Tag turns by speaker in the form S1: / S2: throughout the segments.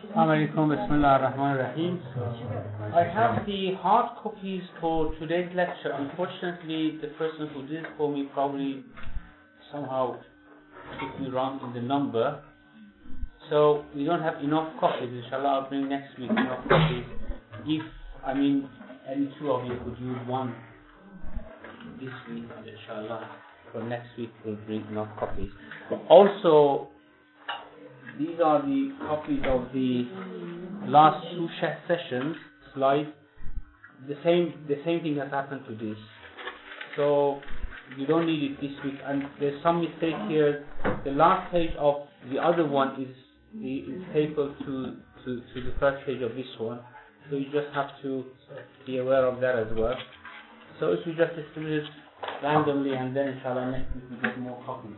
S1: Assalamualaikum, Bismillah ar-Rahman ar-Rahim. I have the hard copies for today's lecture. Unfortunately, the person who did it for me probably somehow took me wrong in the number. So we don't have enough copies. Inshallah, I'll bring next week enough copies. If, any two of you could use one this week, inshallah, for next week we'll bring enough copies. But also, these are the copies of the last two sessions slides. The same thing has happened to this. So you don't need it this week. And there's some mistake here. The last page of the other one is stapled to the first page of this one. So you just have to be aware of that as well. So if you just distribute it randomly, and then inshallah next week we get more copies.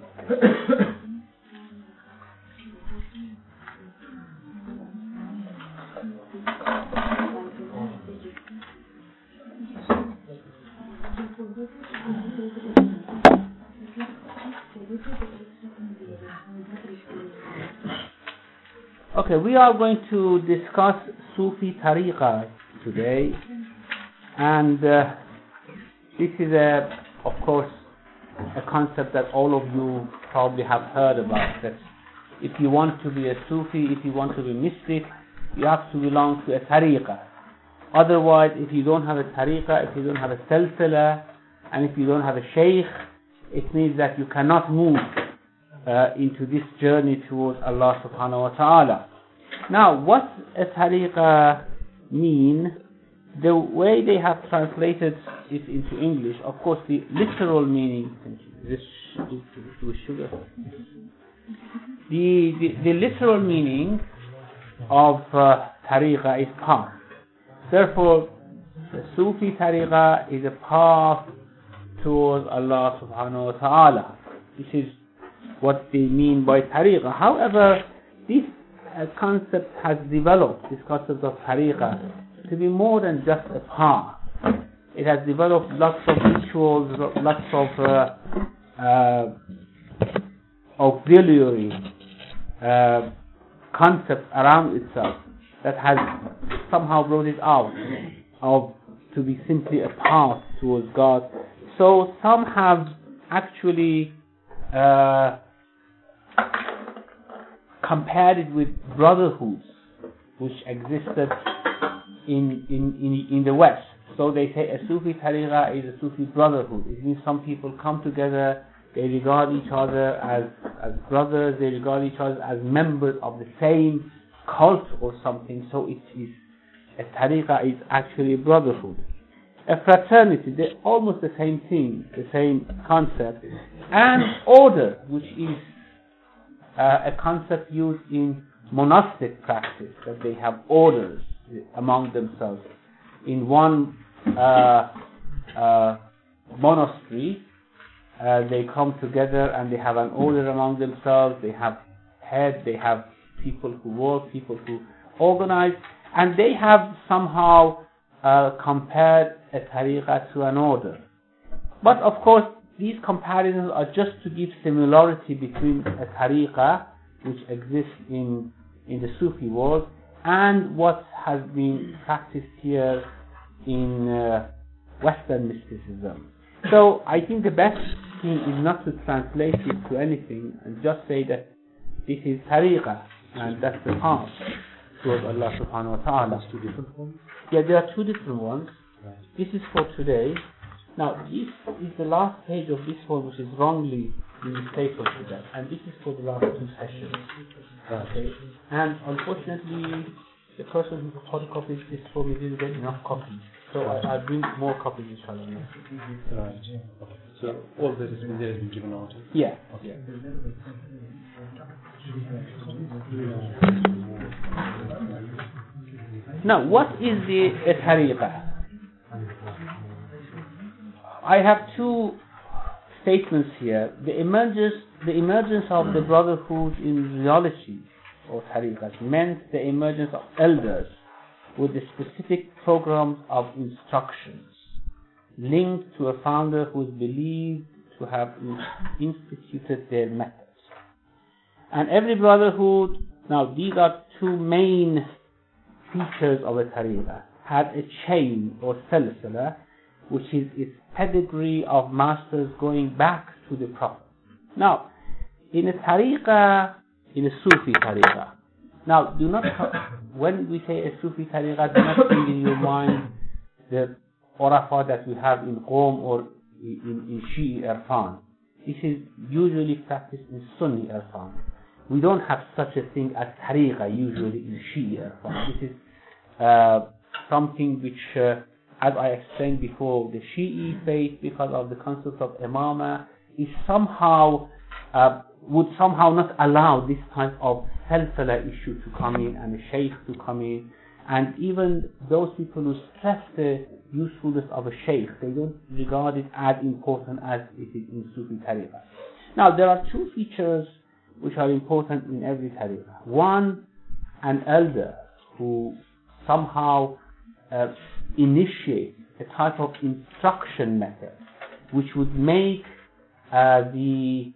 S1: Okay, we are going to discuss Sufi Tariqa today, and this is of course, a concept that all of you probably have heard about, that if you want to be a Sufi, if you want to be mystic, you have to belong to a Tariqa. Otherwise, if you don't have a Tariqa, if you don't have a Silsila, and if you don't have a Shaykh, it means that you cannot move into this journey towards Allah subhanahu wa ta'ala. Now, what a Tariqa mean? The way they have translated it into English, of course, the literal meaning. This with sugar. The literal meaning of Tariqa is path. Therefore, the Sufi Tariqa is a path towards Allah subhanahu wa ta'ala. This is what they mean by Tariqa. However, this concept has developed, this concept of Tariqa, to be more than just a path. It has developed lots of rituals, lots of auxiliary concepts around itself that has somehow brought it out of to be simply a path towards God. So some have actually compared it with brotherhoods which existed in the West. So they say a Sufi Tariqa is a Sufi brotherhood. It means some people come together, they regard each other as brothers, they regard each other as members of the same cult or something. So it is, a Tariqa is actually a brotherhood. A fraternity, they're almost the same thing, the same concept. And order, which is a concept used in monastic practice, that they have orders among themselves. In one monastery, they come together and they have an order among themselves. They have head, they have people who work, people who organize, and they have somehow compared a Tariqa to an order. But of course, these comparisons are just to give similarity between a Tariqa, which exists in the Sufi world, and what has been practiced here in Western mysticism. So I think the best thing is not to translate it to anything and just say that this is Tariqa and that's the path towards Allah subhanahu wa ta'ala.
S2: Two different ones?
S1: Yeah, there are two different ones.
S2: Right.
S1: This is for today. Now, this is the last page of this one, which is wrongly mistaken to that, and this is for the last two sessions. Okay. And unfortunately, the person who photocopied this for me didn't get enough copies, so I'll bring more copies inshallah.
S2: Right. Okay. So all this has been given out?
S1: Yeah.
S2: Okay.
S1: Now, what is the Tariqa? I have two statements here. The emergence of the brotherhood in reality or Tariqas meant the emergence of elders with the specific programs of instructions linked to a founder who is believed to have instituted their methods. And every brotherhood Now, these are two main features of a tariqah. Had a chain or silsila, which is its pedigree of masters going back to the Prophet. Now, in a tariqah, in a Sufi tariqah, now do not, when we say a Sufi tariqah, do not bring in your mind the Orafa that we have in Qom or in Shi'i Irfan. This is usually practiced in Sunni Irfan. We don't have such a thing as tariqah usually in Shi'i Irfan. This is something which, as I explained before, the Shi'i faith, because of the concept of imama, is somehow would somehow not allow this type of silsila issue to come in and a sheikh to come in. And even those people who stress the usefulness of a sheikh, they don't regard it as important as it is in Sufi tariqah. Now, there are two features which are important in every tariqah. One, an elder who somehow initiates a type of instruction method which would make the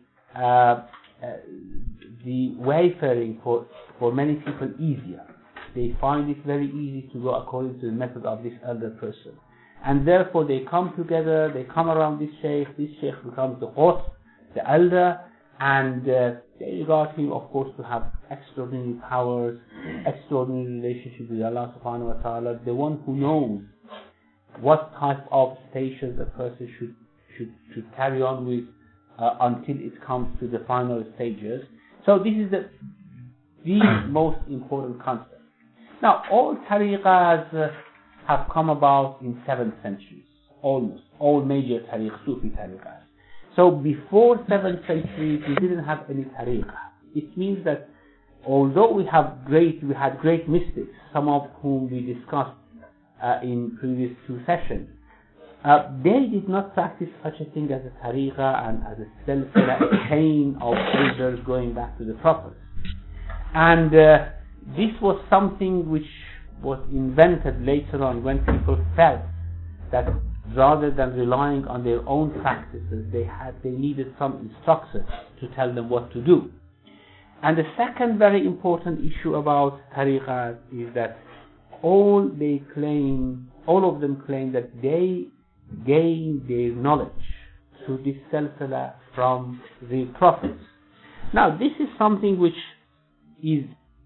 S1: wayfaring for many people easier. They find it very easy to go according to the method of this elder person. And therefore they come together, they come around this sheikh becomes the host, the elder, and they regard him, of course, to have extraordinary powers, extraordinary relationship with Allah subhanahu wa ta'ala, the one who knows what type of stations a person should carry on with until it comes to the final stages. So this is the most important concept. Now, all tariqahs have come about in 7th centuries, almost all major Sufi tariqahs. So before 7th century, we didn't have any tariqah. It means that although we had great mystics, some of whom we discussed in previous two sessions, they did not practice such a thing as a tariqah and as a silsila, a chain of elders going back to the prophets. And this was something which was invented later on when people felt that rather than relying on their own practices, they needed some instructors to tell them what to do. And the second very important issue about tariqahs is that all of them claim that they gain their knowledge through this silsila from the prophets. Now, this is something which is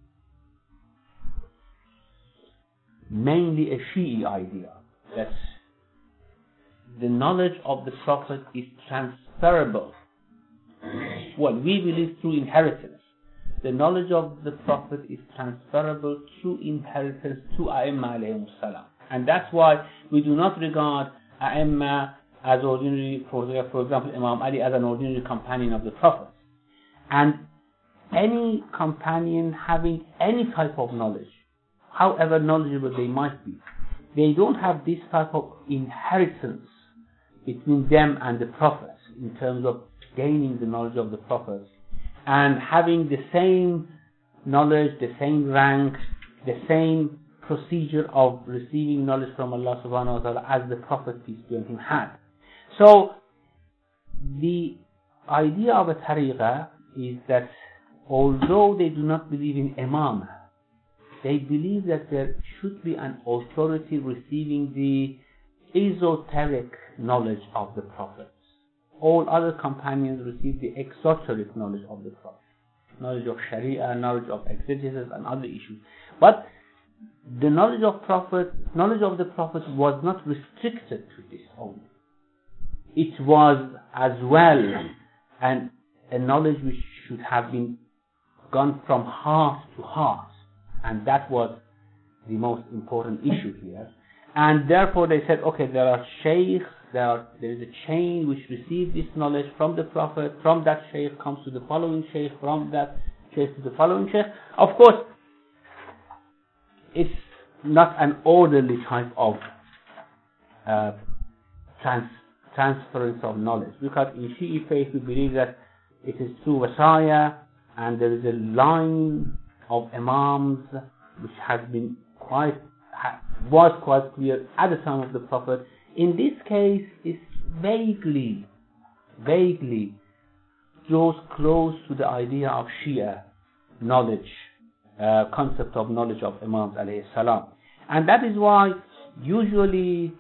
S1: mainly a Shi'i idea, that the knowledge of the Prophet is transferable. Well, we believe through inheritance. The knowledge of the Prophet is transferable through inheritance to A'imma alayhimus salam. And that's why we do not regard A'imma as ordinary, for example, Imam Ali as an ordinary companion of the Prophet. And any companion having any type of knowledge, however knowledgeable they might be, they don't have this type of inheritance between them and the prophets in terms of gaining the knowledge of the prophets and having the same knowledge, the same rank, the same procedure of receiving knowledge from Allah subhanahu wa ta'ala as the Prophet, peace be on him, had. So the idea of a tariqah is that although they do not believe in imam, they believe that there should be an authority receiving the esoteric knowledge of the prophets. All other companions receive the exoteric knowledge of the Prophet, knowledge of Sharia, knowledge of exegesis and other issues. But the knowledge of the Prophet was not restricted to this only. It was as well a knowledge which should have been gone from heart to heart, and that was the most important issue here. And therefore they said, okay, there are sheikhs, there is a chain which receives this knowledge from the Prophet, from that sheikh comes to the following sheikh, from that sheikh to the following sheikh. Of course, it's not an orderly type of transference of knowledge, because in Shi'i faith we believe that it is through wasaya, and there is a line of imams which was quite clear at the time of the Prophet. In this case, it vaguely draws close to the idea of Shia knowledge concept of knowledge of Imams alayhi salam. And that is why usually,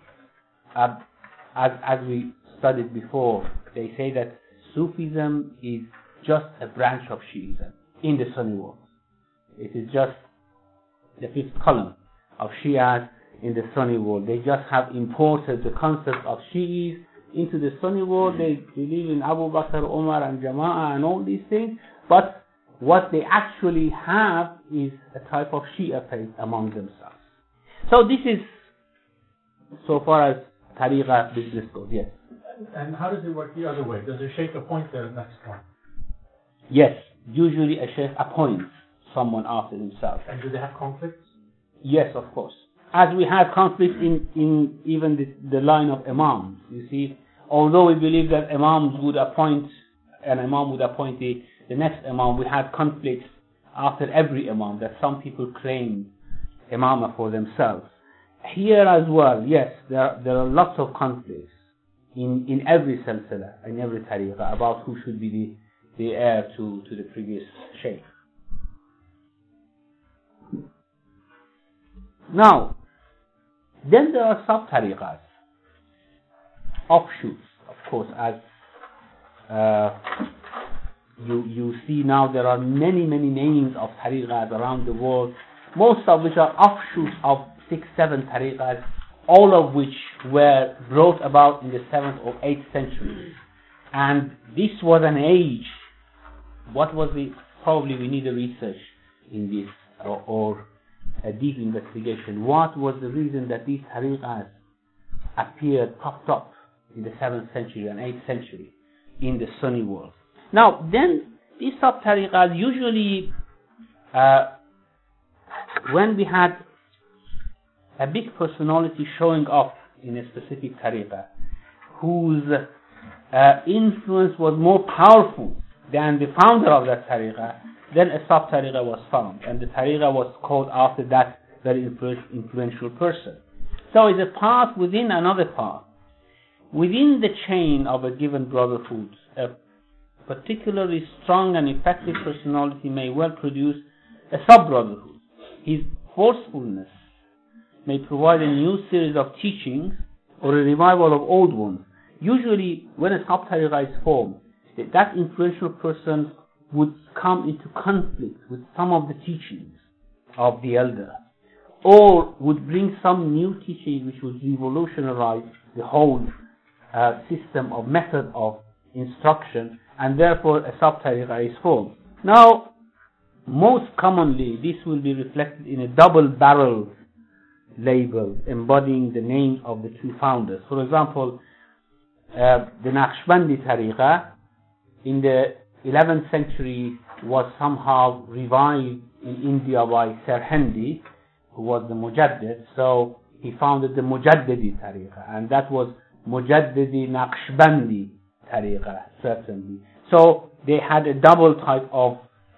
S1: as we studied before, they say that Sufism is just a branch of Shiism in the Sunni world. It is just the fifth column of Shias in the Sunni world. They just have imported the concept of Shi'is into the Sunni world. They believe in Abu Bakr, Umar and Jama'ah and all these things, but what they actually have is a type of Shia faith among themselves. So this is so far as Tariqah business goes, yes.
S2: And how does it work the other way? Does a sheikh appoint the next one?
S1: Yes, usually a sheikh appoints someone after himself.
S2: And do they have conflicts?
S1: Yes, of course. As we have conflicts in even the line of imams, you see, although we believe that imams would appoint, an imam would appoint the next imam, we had conflicts after every imam, that some people claim imama for themselves. Here as well, yes, there are lots of conflicts in every silsila, in every tariqah, about who should be the heir to the previous sheikh. Now, then there are sub-tariqahs, offshoots, of course, as you see now there are many names of tariqahs around the world, most of which are offshoots of 6-7 tariqahs, all of which were brought about in the 7th or 8th century. And this was an age, probably we need a research in this, or a deep investigation. What was the reason that these tariqahs popped up in the 7th century and 8th century in the Sunni world? Now, then, these sub-tariqahs usually, when we had a big personality showing up in a specific tariqah, whose influence was more powerful than the founder of that tariqah, then a sub-tariqah was found, and the tariqah was called after that very influential person. So it's a path within another path. Within the chain of a given brotherhood, a particularly strong and effective personality may well produce a sub-brotherhood. His forcefulness may provide a new series of teachings or a revival of old ones. Usually, when a sub-tariqah is formed, that influential person would come into conflict with some of the teachings of the elder, or would bring some new teaching which would revolutionize the whole system of method of instruction, and therefore a sub-tariqah is formed. Now, most commonly, this will be reflected in a double-barrel label embodying the names of the two founders. For example, the Naqshbandi tariqah in the 11th century was somehow revived in India by Sirhindi, who was the Mujaddid. So he founded the Mujaddidi tariqah, and that was Mujaddidi Naqshbandi tariqah, certainly. So they had a double type of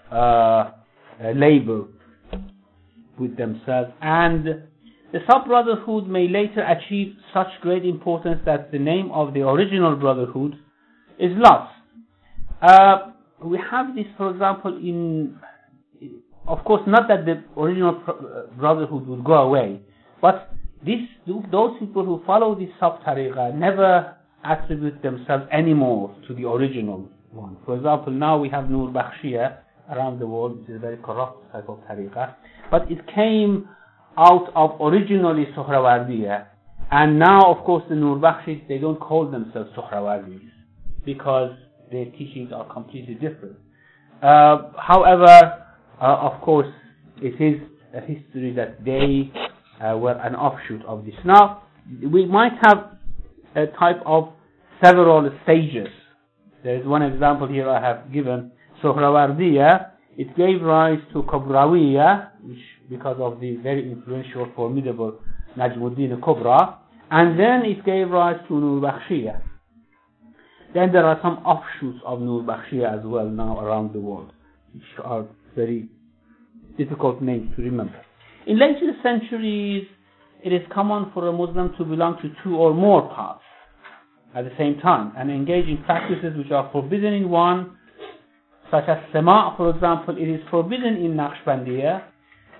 S1: label with themselves, and the sub-brotherhood may later achieve such great importance that the name of the original brotherhood is lost. We have this, for example, of course, not that the original brotherhood will go away, but those people who follow this sub-tariqah never attribute themselves anymore to the original one. For example, now we have Nur Bakhshiyah around the world, which is a very corrupt type of tariqah, but it came out of originally Suhrawardiyah, and now, of course, the Nur Bakhshis, they don't call themselves Suhrawardis because their teachings are completely different. However, of course, it is a history that they were an offshoot of this. Now, we might have a type of several stages. There is one example here I have given. Suhrawardiyah, it gave rise to Kubrawiyah, which because of the very influential, formidable Najmuddin Kubra, and then it gave rise to Nur Bakhshiyah. Then there are some offshoots of Nur Bakhshiyah as well now around the world, which are very difficult names to remember. In later centuries, it is common for a Muslim to belong to two or more paths at the same time and engage in practices which are forbidden in one, such as Sama', for example. It is forbidden in Naqshbandiyah,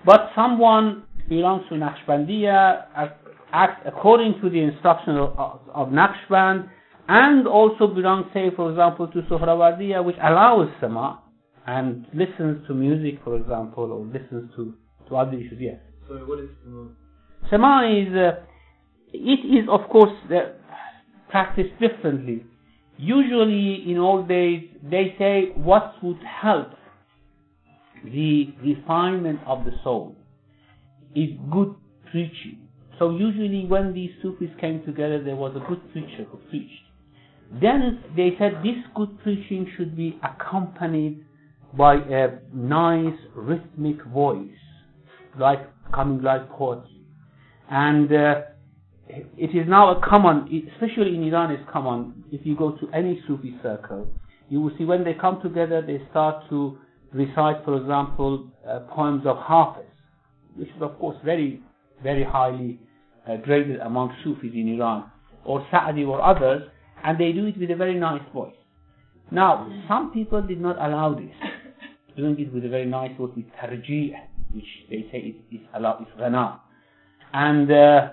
S1: But someone belongs to Naqshbandiya, acts according to the instruction of Naqshband, and also belongs, say, for example, to Suhrawardiya, which allows Sama, and listens to music, for example, or listens to other issues. Yes.
S2: So what is Sama?
S1: Sama is, it is of course practiced differently. Usually in old days they say what would help the refinement of the soul is good preaching. So usually when these Sufis came together, there was a good preacher who preached. Then they said this good preaching should be accompanied by a nice rhythmic voice, coming like poetry. And it is now a common, especially in Iran it's common, if you go to any Sufi circle, you will see when they come together they start to recite, for example, poems of Hafiz, which is of course very, very highly graded among Sufis in Iran, or Sa'di or others, and they do it with a very nice voice. Now, some people did not allow this, doing it with a very nice voice, with tarjih, which they say is allowed, is ghana. And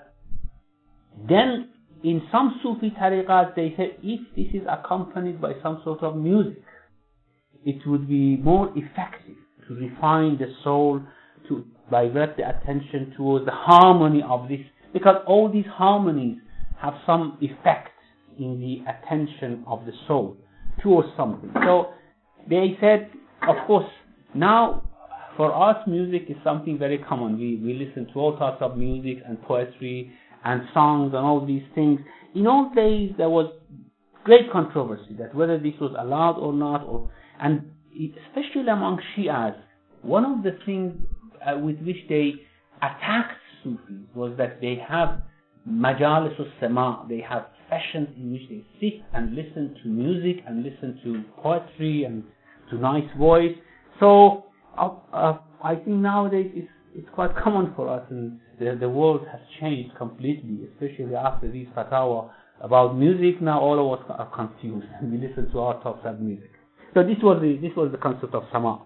S1: then in some Sufi tariqas they say if this is accompanied by some sort of music, it would be more effective to refine the soul, to divert the attention towards the harmony of this, because all these harmonies have some effect in the attention of the soul towards something. So they said, of course, now for us music is something very common. We listen to all types of music and poetry and songs and all these things. In old days there was great controversy that whether this was allowed or not, and especially among Shias, one of the things with which they attacked Sufis was that they have majalis al-sama, they have sessions in which they sit and listen to music and listen to poetry and to nice voice. So I think nowadays it's quite common for us, and the world has changed completely, especially after these fatwa about music. Now all of us are confused and we listen to all types of music. So this was the concept of sama.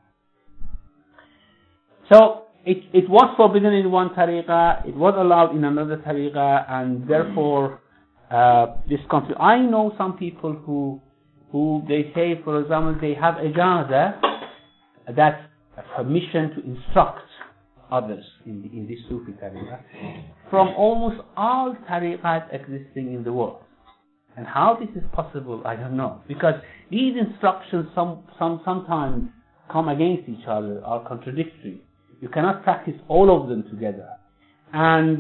S1: So it was forbidden in one tariqah, it was allowed in another tariqah, and therefore this conflict. I know some people who they say, for example, they have ijaza, that's a permission to instruct others in this Sufi tariqah from almost all tariqahs existing in the world. And how this is possible, I don't know, because these instructions sometimes come against each other, are contradictory. You cannot practice all of them together. And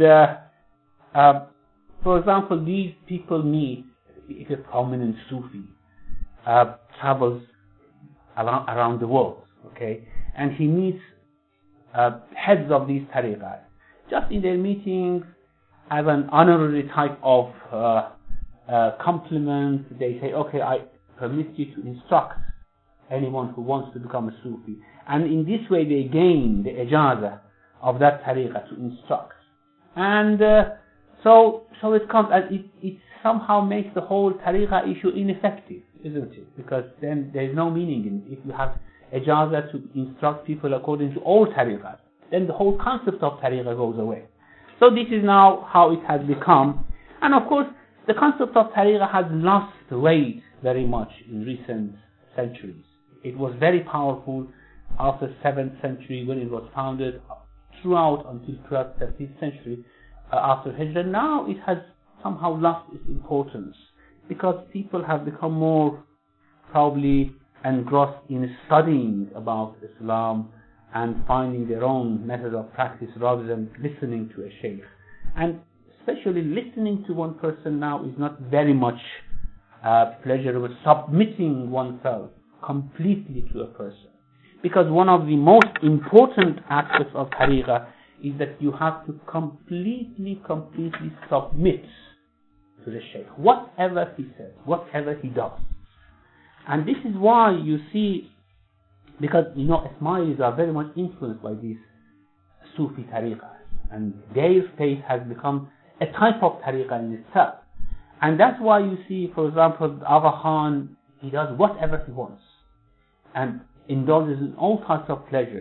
S1: for example, these people meet, if a prominent Sufi travels around the world, okay, and he meets heads of these tariqahs. Just in their meetings, as an honorary type of compliment, they say, okay, I permit you to instruct anyone who wants to become a Sufi. And in this way they gain the ijaza of that tariqah to instruct. And so it comes, and it somehow makes the whole tariqah issue ineffective, isn't it? Because then there is no meaning in it. If you have ijaza to instruct people according to all tariqahs, then the whole concept of tariqah goes away. So this is now how it has become. And of course, the concept of tariqah has lost weight very much in recent centuries. It was very powerful after 7th century when it was founded, throughout until 12th, 13th century after Hijrah. Now it has somehow lost its importance because people have become more probably engrossed in studying about Islam and finding their own method of practice rather than listening to a sheikh. And especially listening to one person now is not very much pleasurable, submitting oneself completely to a person. Because one of the most important aspects of tariqah is that you have to completely submit to the sheikh, whatever he says, whatever he does. And this is why you see, because Ismailis are very much influenced by these Sufi tariqahs, and their faith has become a type of tariqah in itself. And that's why you see, for example, Agha Khan, he does whatever he wants and indulges in all types of pleasures.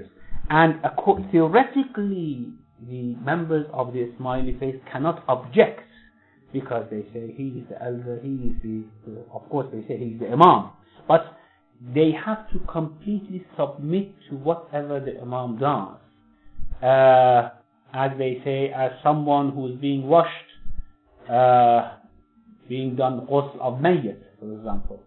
S1: And theoretically, the members of the Ismaili faith cannot object, because they say he is the elder, he is of course they say he is the Imam. But they have to completely submit to whatever the Imam does. As they say, as someone who is being washed, being done ghusl of mayyat, for example,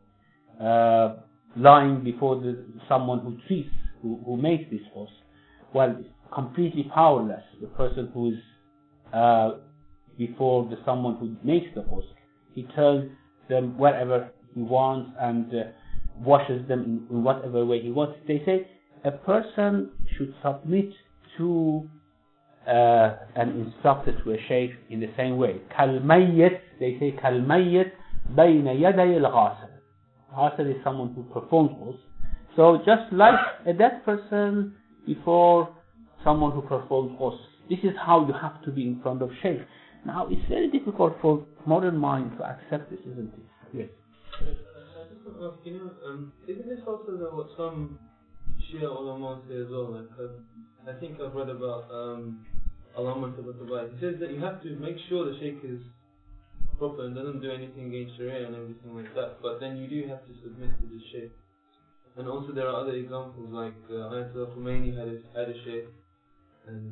S1: lying before someone who treats, who makes this ghusl. Well, it's completely powerless. The person who is before someone who makes the ghusl, he tells them wherever he wants and washes them in whatever way he wants. They say a person should submit to an instructor, to a sheikh, in the same way. Kal-mayyit, they say kal-mayyit bayna yaday al-ghasl. Ghasl is someone who performs ghusl. So just like a dead person before someone who performs ghusl. This is how you have to be in front of sheikh. Now it's very difficult for modern mind to accept this, isn't it? Yes.
S2: Isn't this also what some Shia ulama say as well? Like, I think I've read about Allama Tabatabai. He says that you have to make sure the sheikh is proper and doesn't do anything against Sharia and everything like that. But then you do have to submit to the sheikh. And also there are other examples like Ayatollah Khomeini had a sheikh, and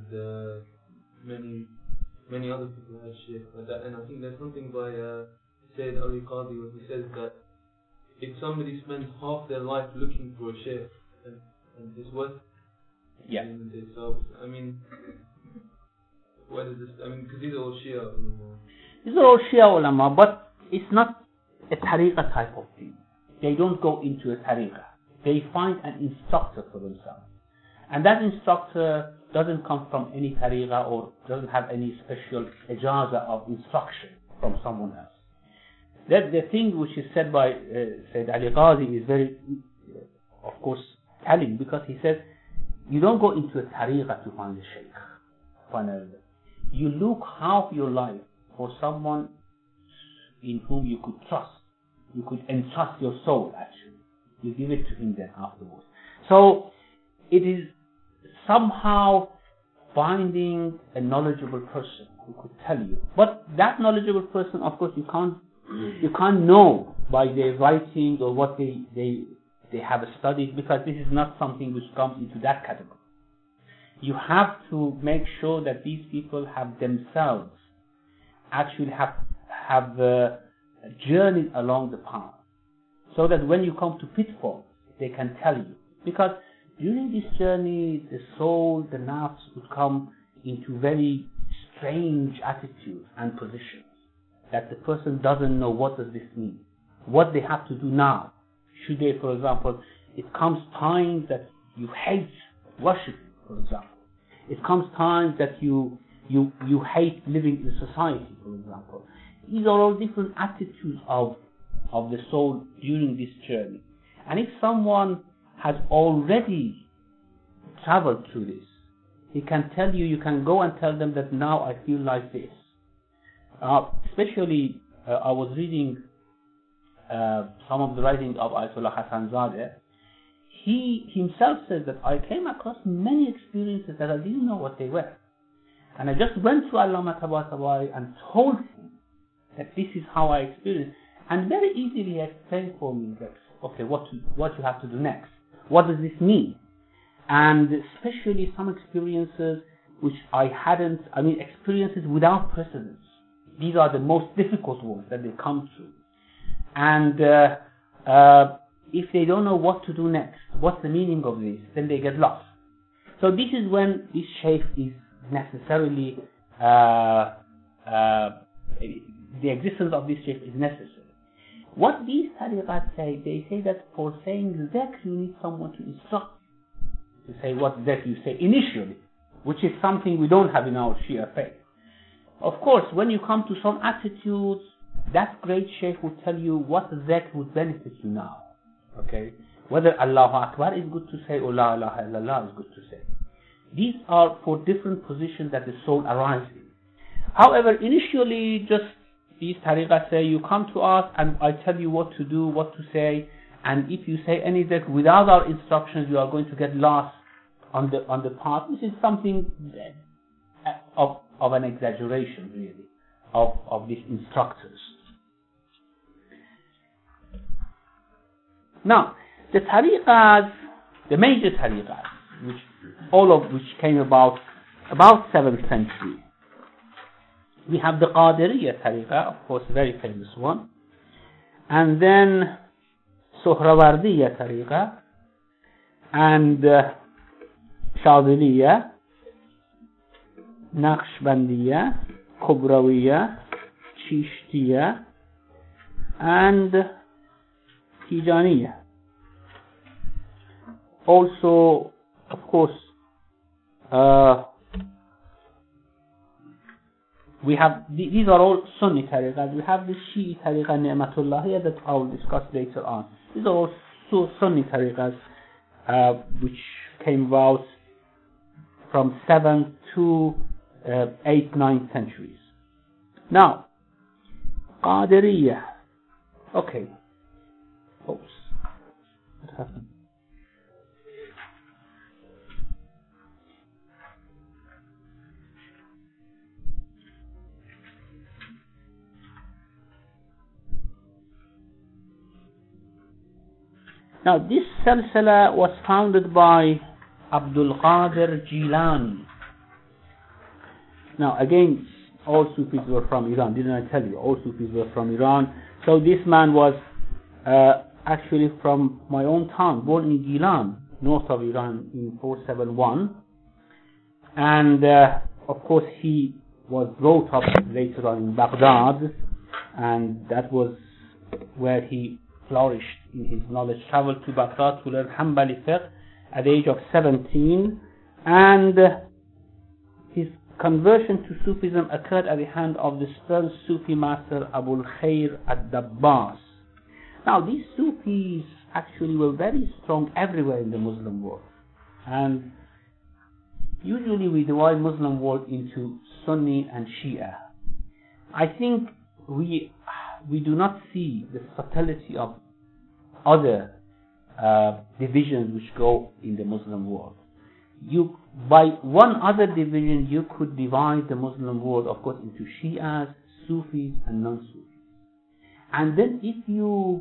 S2: many other people had sheikh like that. And I think there's something by Sayyid Ali Qadi where he says that if somebody spends half their life looking for a sheikh, and it's worth it. So, I mean, what is this? I mean, because these are all Shia ulama.
S1: These are all Shia ulama, but it's not a tariqah type of thing. They don't go into a tariqah. They find an instructor for themselves. And that instructor doesn't come from any tariqah or doesn't have any special ijaza of instruction from someone else. That the thing which is said by Sayyid Ali Qadi is very, of course, telling, because he says, you don't go into a tariqah to find a sheikh. You look half your life for someone in whom you could trust. You could entrust your soul, actually. You give it to him then afterwards. So, it is somehow finding a knowledgeable person who could tell you. But that knowledgeable person, of course, you can't know by their writings or what they have studied, because this is not something which comes into that category. You have to make sure that these people have themselves actually have journeyed along the path, so that when you come to pitfalls, they can tell you. Because during this journey, the soul, the nafs would come into very strange attitudes and positions that the person doesn't know what does this mean, what they have to do now. Should they, for example, it comes times that you hate worship, for example. It comes times that you hate living in society, for example. These are all different attitudes of the soul during this journey. And if someone has already traveled through this, he can tell you, you can go and tell them that now I feel like this. Especially, I was reading some of the writings of Ayatollah Hassan Zadeh. He himself says that I came across many experiences that I didn't know what they were. And I just went to Allama Tabatabai and told him that this is how I experienced. And very easily he explained for me that, okay, what you have to do next. What does this mean? And especially some experiences which experiences without precedence. These are the most difficult ones that they come through. And if they don't know what to do next, what's the meaning of this, then they get lost. So this is when this sheikh is necessarily, the existence of this sheikh is necessary. What these tariqat say, they say that for saying zikr, you need someone to instruct you, to say what zikr you say initially, which is something we don't have in our Shia faith. Of course, when you come to some attitudes, that great sheikh will tell you what zikr would benefit you now. Okay? Whether Allahu Akbar is good to say or La ilaha illallah is good to say. These are for different positions that the soul arrives in. However, initially, just these tariqas say, you come to us and I tell you what to do, what to say, and if you say any zikr without our instructions, you are going to get lost. on the part. This is something of an exaggeration, really, of these instructors. Now, the tariqas, the major tariqas, all of which came about 7th century. We have the Qadiriyya tariqa, of course, very famous one, and then Suhrawardiyya tariqa, and Shadiliyya, Naqshbandiyya, Kubrawiyya, Chishtiya, and Tijaniyya. Also, of course, we have these are all Sunni tariqas. We have the Shi'i tariqa Ni'matullahiyya that I will discuss later on. These are all Sunni tariqas which came about from 7th to 8th, 9th centuries. Now, Qadiriyya. Okay. Oops. What happened? Now, this silsila was founded by Abdul Qadir Jilani. Now, again, all Sufis were from Iran. Didn't I tell you? All Sufis were from Iran. So this man was actually from my own town, born in Gilan, north of Iran, in 471. And of course, he was brought up later on in Baghdad, and that was where he flourished in his knowledge. Traveled to Baghdad to learn Hanbali fiqh at the age of 17, and his conversion to Sufism occurred at the hand of the stern Sufi master Abul Khair ad-Dabbas. Now, these Sufis actually were very strong everywhere in the Muslim world, and usually we divide Muslim world into Sunni and Shia. I think we do not see the subtlety of other divisions which go in the Muslim world. By one other division, you could divide the Muslim world, of course, into Shias, Sufis, and non-Sufis. And then if you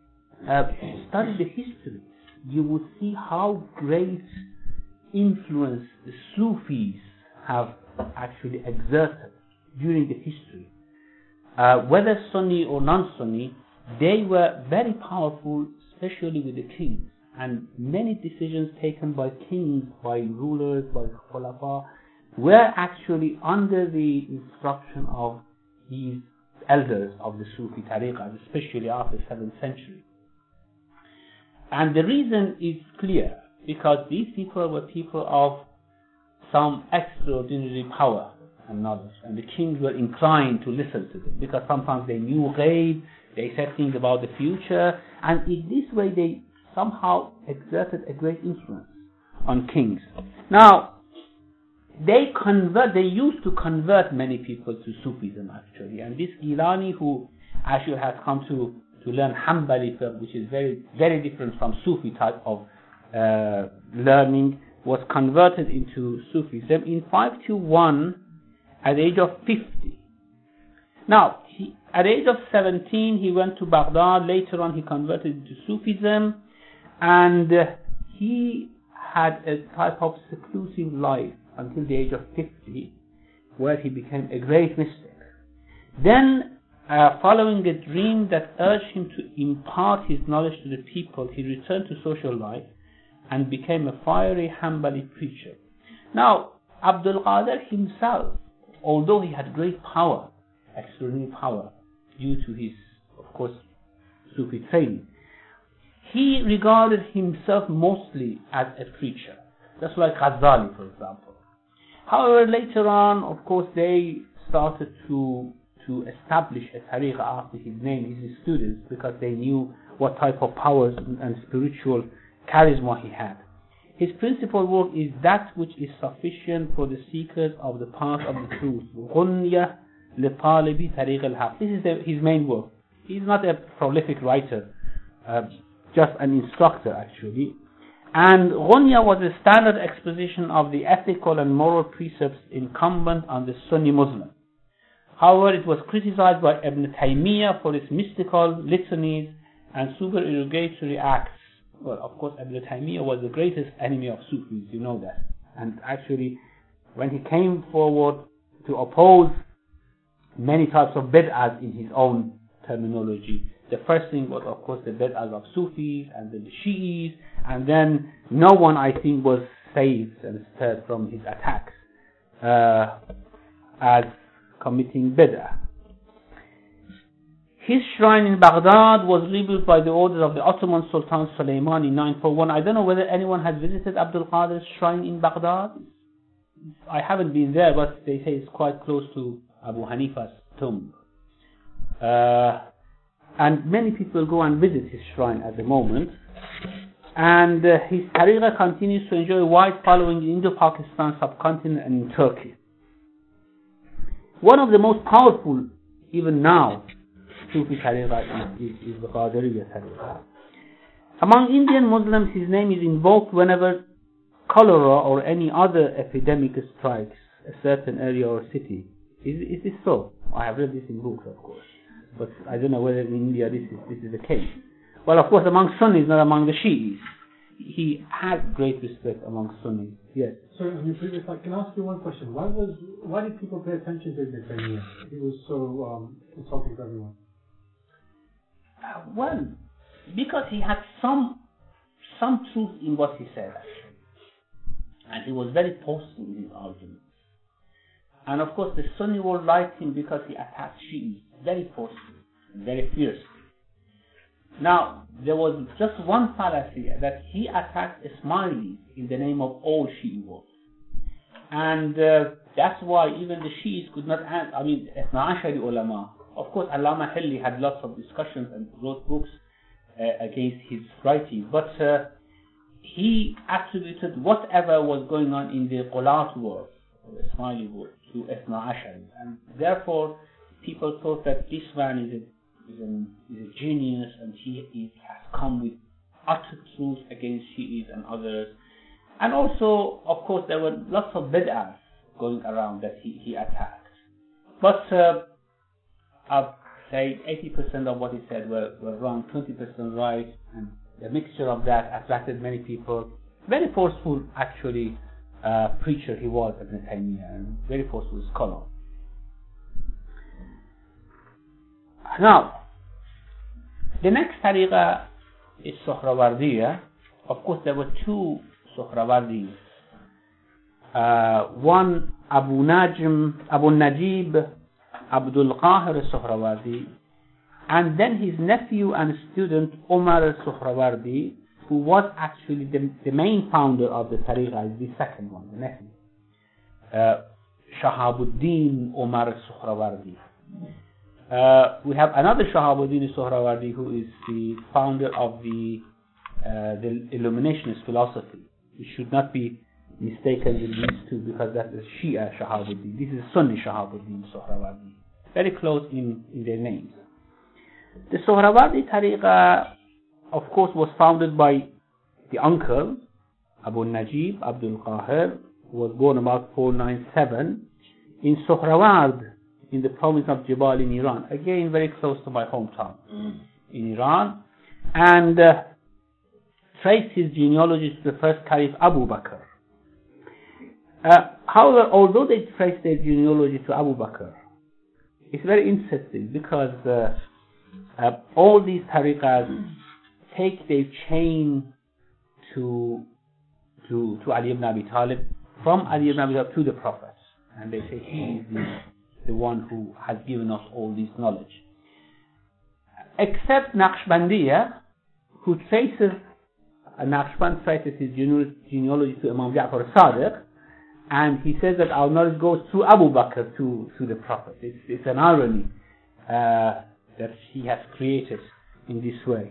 S1: study the history, you would see how great influence the Sufis have actually exerted during the history. Whether Sunni or non-Sunni, they were very powerful, especially with the kings. And many decisions taken by kings, by rulers, by khulafa, were actually under the instruction of these elders of the Sufi tariqah, especially after 7th century. And the reason is clear, because these people were people of some extraordinary power and knowledge, and the kings were inclined to listen to them, because sometimes they knew ghaib, they said things about the future, and in this way they somehow exerted a great influence on kings. Now, they used to convert many people to Sufism actually, and this Gilani, who actually has come to learn Hanbali fiqh, which is very, very different from Sufi type of learning, was converted into Sufism in 521 at the age of 50. Now, at the age of 17, he went to Baghdad. Later on, he converted into Sufism, and he had a type of seclusive life until the age of 50, where he became a great mystic. Then, following a dream that urged him to impart his knowledge to the people, he returned to social life and became a fiery Hanbali preacher. Now, Abdul Qadir himself, although he had great power, extraordinary power, due to his, of course, Sufi training, he regarded himself mostly as a preacher, just like Ghazali, for example. However, later on, of course, they started to establish a tariqah after his name, his students, because they knew what type of powers and spiritual charisma he had. His principal work is that which is sufficient for the seekers of the path of the truth. غُنْيَةٌ لِطَالِبِ طَرِيقِ الْحَقِّ. This is his main work. He's not a prolific writer, just an instructor actually. And Ghunya was a standard exposition of the ethical and moral precepts incumbent on the Sunni Muslim. However, it was criticized by Ibn Taymiyyah for its mystical litanies and supererogatory acts. Well, of course, Ibn Taymiyyah was the greatest enemy of Sufis, you know that. And actually, when he came forward to oppose many types of bid'ahs in his own terminology, the first thing was, of course, the bid'ahs of Sufis and then the Shi'is, and then no one, I think, was saved and spared from his attacks as committing bid'ah. His shrine in Baghdad was rebuilt by the orders of the Ottoman Sultan Suleiman in 941. I don't know whether anyone has visited Abdul Qadir's shrine in Baghdad. I haven't been there, but they say it's quite close to Abu Hanifa's tomb. And many people go and visit his shrine at the moment. And his tariqah continues to enjoy a wide following in Indo-Pakistan subcontinent and in Turkey. One of the most powerful, even now, Sufi tariqah is the Qadiriyya tariqah. Among Indian Muslims, his name is invoked whenever cholera or any other epidemic strikes a certain area or city. Is this so? I have read this in books, of course, but I don't know whether in India this is the case. Well, of course, among Sunnis, not among the Shi'is. He had great respect among Sunnis. Yes.
S3: So, in your previous slide, can I ask you one question? Why did people pay attention to Ibn Taymiyyah? He was so insulting to everyone.
S1: Well, because he had some truth in what he said, actually. And he was very forceful in his arguments. And of course, the Sunni world liked him because he attacked Shi'is very forcefully, very fiercely. Now, there was just one fallacy, that he attacked Ismailis in the name of all Shi'i world. And that's why even the Shi'is could not answer. I mean, Ithna Ashari ulama. Of course, Allama Hilli had lots of discussions and wrote books against his writing. But he attributed whatever was going on in the Qulat world, or Ismaili world, to Ithna Ashari. And therefore, people thought that this man is a genius, and he has come with utter truth against Shi'is and others. And also, of course, there were lots of bid'ahs going around that he attacked. But I'd say 80% of what he said were wrong, 20% right, and the mixture of that attracted many people. Very forceful, actually, preacher he was at the time, and very forceful scholar. Now, the next tariqah is Suhrawardiyya. Of course, there were two Suhrawardis. One, Abu Najib Abdul Qahir Suhrawardi, and then his nephew and student Umar Suhrawardi, who was actually the main founder of the tariqah, is the second one, the nephew. Shahabuddin Umar Suhrawardi. We have another Shahabuddin Suhrawardi, who is the founder of the Illuminationist philosophy. It should not be mistaken with these two, because that is Shia Shahabuddin. This is Sunni Shahabuddin Suhrawardi. Very close in their names. The Suhrawardi tariqah, of course, was founded by the uncle, Abu Najib Abdul Qahir, who was born about 497 in Suhraward, in the province of Jibal in Iran. Again, very close to my hometown in Iran. And traced his genealogy to the first Caliph Abu Bakr. However, although they trace their genealogy to Abu Bakr, it's very interesting because all these tariqahs take their chain to Ali ibn Abi Talib, from Ali ibn Abi Talib to the Prophet, and they say he is the one who has given us all this knowledge. Except Naqshbandiyya, who traces, Naqshband traces his genealogy to Imam Ja'far Sadiq, and he says that our knowledge goes through Abu Bakr to the Prophet. It's an irony that he has created in this way.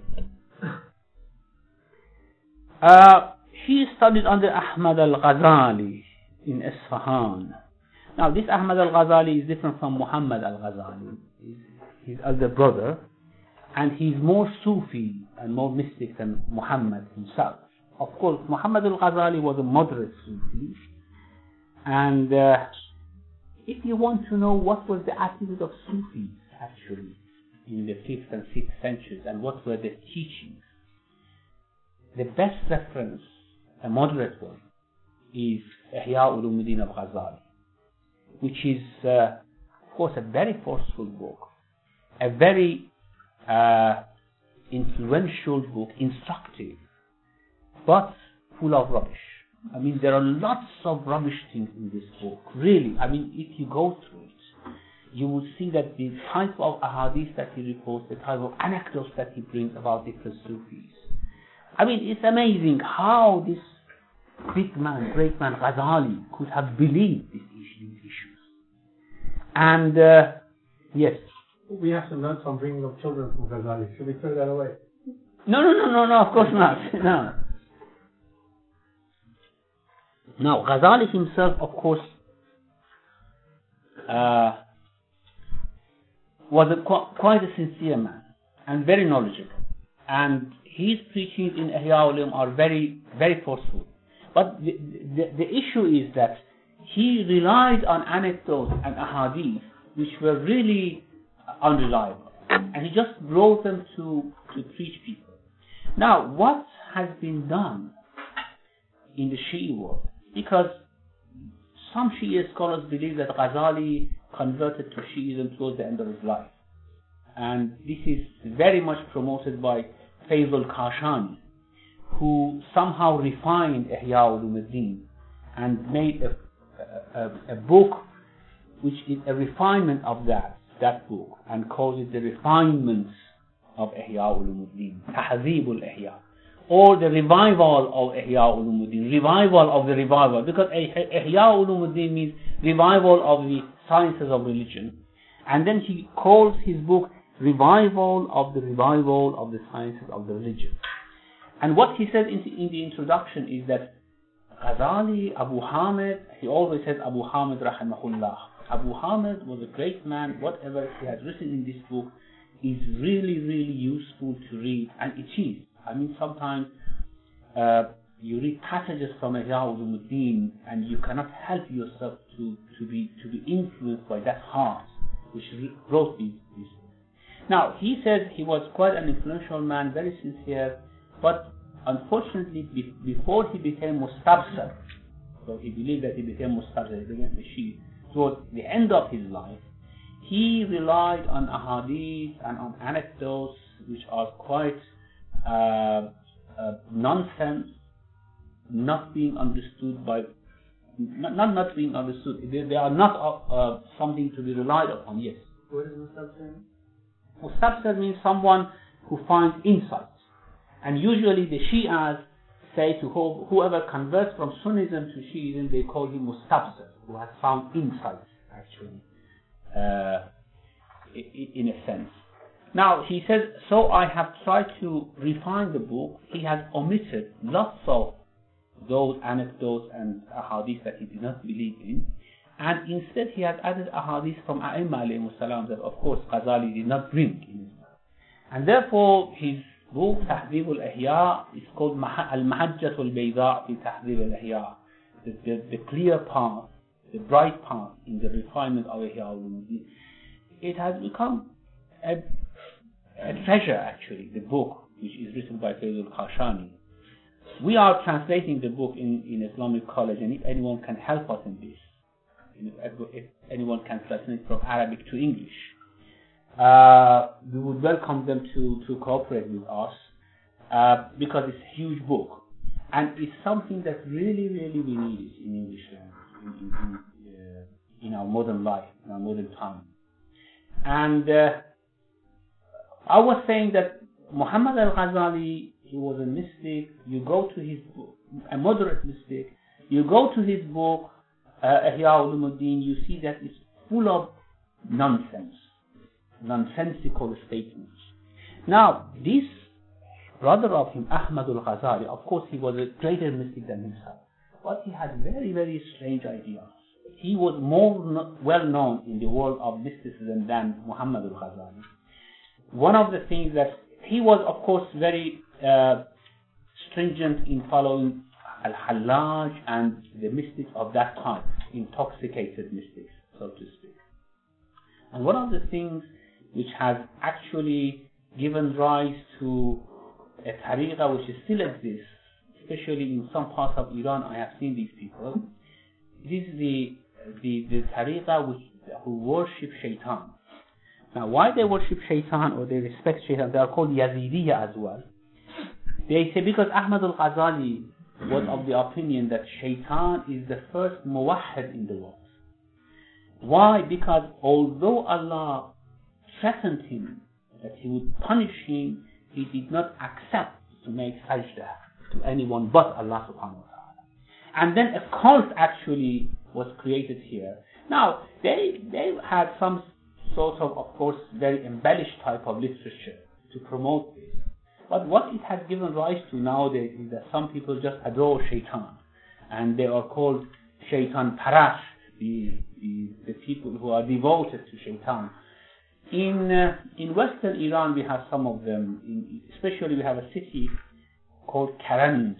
S1: He studied under Ahmad al-Ghazali in Isfahan. Now, this Ahmad al-Ghazali is different from Muhammad al-Ghazali. He's his elder brother, and he's more Sufi and more mystic than Muhammad himself. of course, Muhammad al-Ghazali was a moderate Sufi, and if you want to know what was the attitude of Sufis actually in the 5th and 6th centuries and what were the teachings, the best reference, a moderate one, is Ihya Ulumuddin al-Ghazali, which is, of course, a very forceful book, a very influential book, instructive, but full of rubbish. I mean, there are lots of rubbish things in this book, really. I mean, if you go through it, you will see that the type of ahadith that he reports, the type of anecdotes that he brings about different Sufis. I mean, it's amazing how this big man, great man, Ghazali, could have believed these issues. And, yes.
S3: We have to learn from bringing up children from Ghazali. Should we throw that away?
S1: No, of course not. No. Now, Ghazali himself, of course, was quite a sincere man and very knowledgeable. And his preachings in Ihya Ulum are very, very forceful. But the issue is that he relied on anecdotes and ahadith which were really unreliable. And he just brought them to preach people. Now, what has been done in the Shia world? Because some Shia scholars believe that Ghazali converted to Shiism towards the end of his life. And this is very much promoted by Faisal Kashani, who somehow refined Ihya Ulumuddin and made a book which is a refinement of that book, and calls it the refinements of Ihya Ulumuddin, Tahzib al-Ihya, or the revival of Ihya Ulumuddin, revival of the revival, because Ihya Ulumuddin means revival of the sciences of religion, and then he calls his book revival of the sciences of the religion. And what he says in the introduction is that Ghazali, Abu Hamid, he always says Abu Hamid rahimahullah. Abu Hamid was a great man. Whatever he has written in this book is really, really useful to read, and it is. I mean, sometimes you read passages from Ihya Ulumuddin and you cannot help yourself to be influenced by that heart which wrote these books. Now, he says he was quite an influential man, very sincere, but unfortunately, before he became mustabsar, so he believed that he became mustabsar, he became a Shia, towards the end of his life, he relied on ahadith and on anecdotes which are quite nonsense, not being understood by, not being understood. They are not something to be relied upon. Yes.
S2: What is mustabsar?
S1: Mustabsar means someone who finds insights. And usually the Shias say to whoever converts from Sunnism to Shiism, they call him mustabsar, who has found insights, actually, in a sense. Now, he says, so I have tried to refine the book. He has omitted lots of those anecdotes and ahadith that he did not believe in, and instead he has added ahadith from A'imma alayhimus salam that, of course, Ghazali did not bring in his book. And therefore, his book, Tahzib al-Ihya, is called Al-Mahajjat al-Bayda fi Tahzib al-Ihya, the clear path, the bright path in the refinement of Ihya Ulumuddin. It has become a treasure, actually, the book, which is written by Faisal Kashani. We are translating the book in Islamic College, and if anyone can help us in this, if anyone can translate it from Arabic to English, we would welcome them to cooperate with us, because it's a huge book, and it's something that really, really we need it in English language, in our modern life, in our modern time. And I was saying that Muhammad al-Ghazali, he was a mystic. You go to his book, a moderate mystic, you go to his book, Ihya Ulumuddin, you see that it's full of nonsensical statements. Now, this brother of him, Ahmad al-Ghazali, of course he was a greater mystic than himself, but he had very, very strange ideas. He was more well known in the world of mysticism than Muhammad al-Ghazali. One of the things that he was, of course, very stringent in following Al-Hallaj and the mystics of that time, intoxicated mystics, so to speak. And one of the things which has actually given rise to a tariqah which still exists, especially in some parts of Iran, I have seen these people. This is the tariqah who worship shaitan. Now, why they worship shaitan or they respect shaitan? They are called Yazidiyya as well. They say because Ahmad al-Ghazali was of the opinion that shaitan is the first muwahhid in the world. Why? Because although Allah threatened him that he would punish him, he did not accept to make sajda to anyone but Allah subhanahu wa ta'ala. And then a cult actually was created here. Now, they had some sort of course, very embellished type of literature to promote this. But what it has given rise to nowadays is that some people just adore shaitan. And they are called shaitan parash, the people who are devoted to shaitan. In western Iran, we have some of them. Especially, we have a city called Karand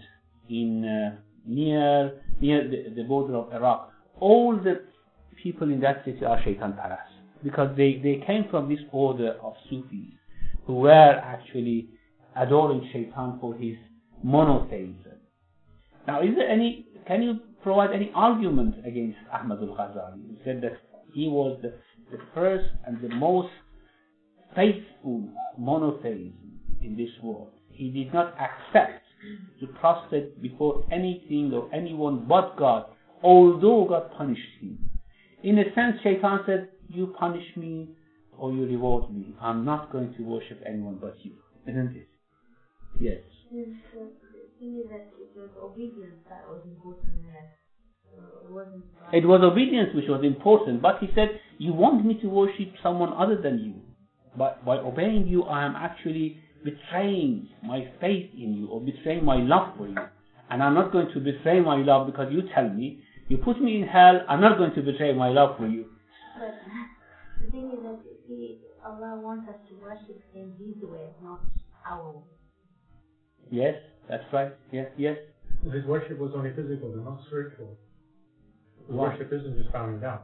S1: near the border of Iraq. All the people in that city are shaitan paras because they came from this order of Sufis who were actually adoring shaitan for his monotheism. Now, can you provide any argument against Ahmad al-Ghazali, who said that he was the first and the most faithful monotheism in this world? He did not accept to prostrate before anything or anyone but God, although God punished him. In a sense, shaitan said, you punish me or you reward me. I'm not going to worship anyone but you. Isn't it? Yes.
S4: The thing is that it was obedience that was important there.
S1: It was obedience which was important, but he said, you want me to worship someone other than you. But by obeying you, I am actually betraying my faith in you or betraying my love for you. And I'm not going to betray my love because you tell me, you put me in hell, I'm not going to betray my love for you.
S4: But the thing is that Allah wants us to worship Him His way, not our way.
S1: Yes, that's right. Yes.
S3: His worship was only physical, but not spiritual. His
S1: Why?
S3: worship isn't just bowing down.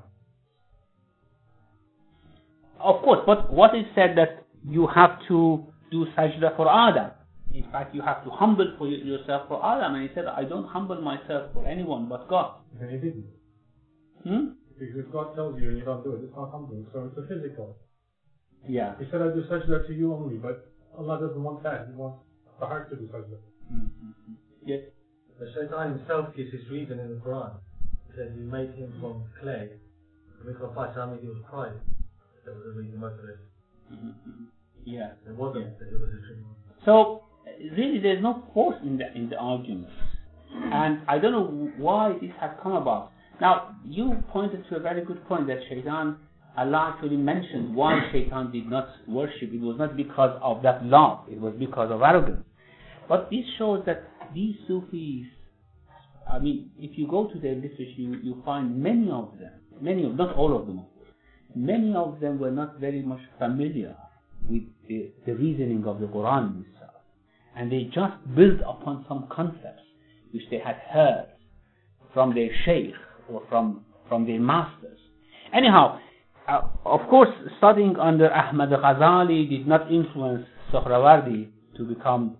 S1: Of course, but what is said that you have to do sajda for Adam. In fact, you have to humble for yourself for Adam. And he said, I don't humble myself for anyone but God.
S3: And he didn't. Because God tells you and you don't do it, it's not humbling. So it's a physical.
S1: Yeah.
S3: He said, I do sajda to you only, but Allah doesn't want that. He wants the heart to do sajda.
S1: Yes.
S5: The shaitan himself gives his reason in the Quran. He says he made him from clay. He was pride. That was the reason motivation.
S1: Yeah.
S5: It wasn't that it was a dream.
S1: So really, there's no force in the argument, and I don't know why this has come about. Now, you pointed to a very good point that shaitan, Allah actually mentioned why shaitan did not worship. It was not because of that love; it was because of arrogance. But this shows that these Sufis, I mean, if you go to their literature, you find many of them, not all of them, many of them were not very much familiar with the reasoning of the Quran itself. And they just built upon some concepts which they had heard from their sheikh or from their masters. Anyhow, of course, studying under Ahmad Ghazali did not influence Sohrawardi to become...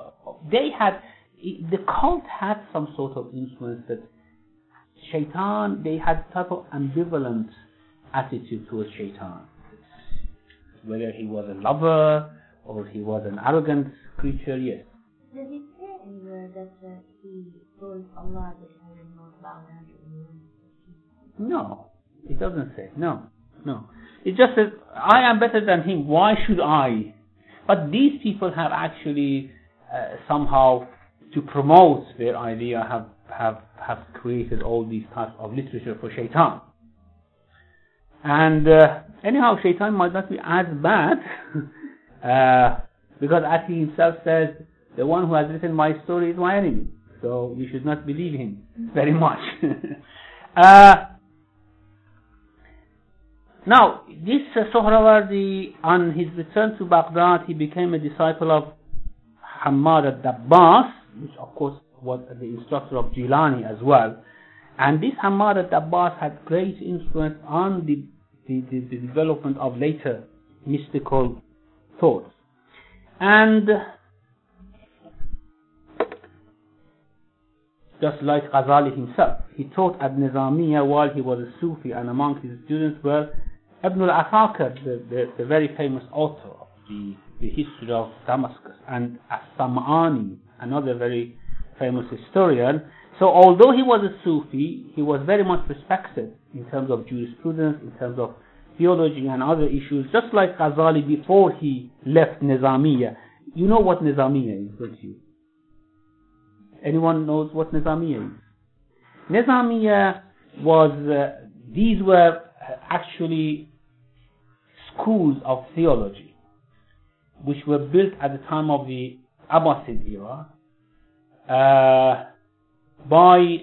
S1: the cult had some sort of influence that shaitan, they had type of ambivalent attitude towards shaitan. Whether he was a lover or he was an arrogant creature, yes.
S4: Does it say anywhere that he told Allah that I will not bow down to anyone?
S1: No, it doesn't say. No. It just says, I am better than him, why should I? But these people have actually somehow, to promote their idea, have created all these types of literature for shaitan. And anyhow, shaitan might not be as bad because as he himself says, the one who has written my story is my enemy. So you should not believe him very much. Now, this Sohrawardi, on his return to Baghdad, he became a disciple of Hammad al-Dabbas, which of course was the instructor of Jilani as well. And this Hammad al-Dabbas had great influence on the development of later mystical thoughts. And just like Ghazali himself, he taught at Nizamiya while he was a Sufi, and among his students were Ibn al-Asakir, the very famous author of the history of Damascus, and As-Sam'ani, another very famous historian. So although he was a Sufi, he was very much respected in terms of jurisprudence, in terms of theology and other issues, just like Ghazali before he left Nizamiya. You know what Nizamiya is, don't you? Anyone knows what Nizamiya is? Nizamiya was, these were actually schools of theology, which were built at the time of the Abbasid era, by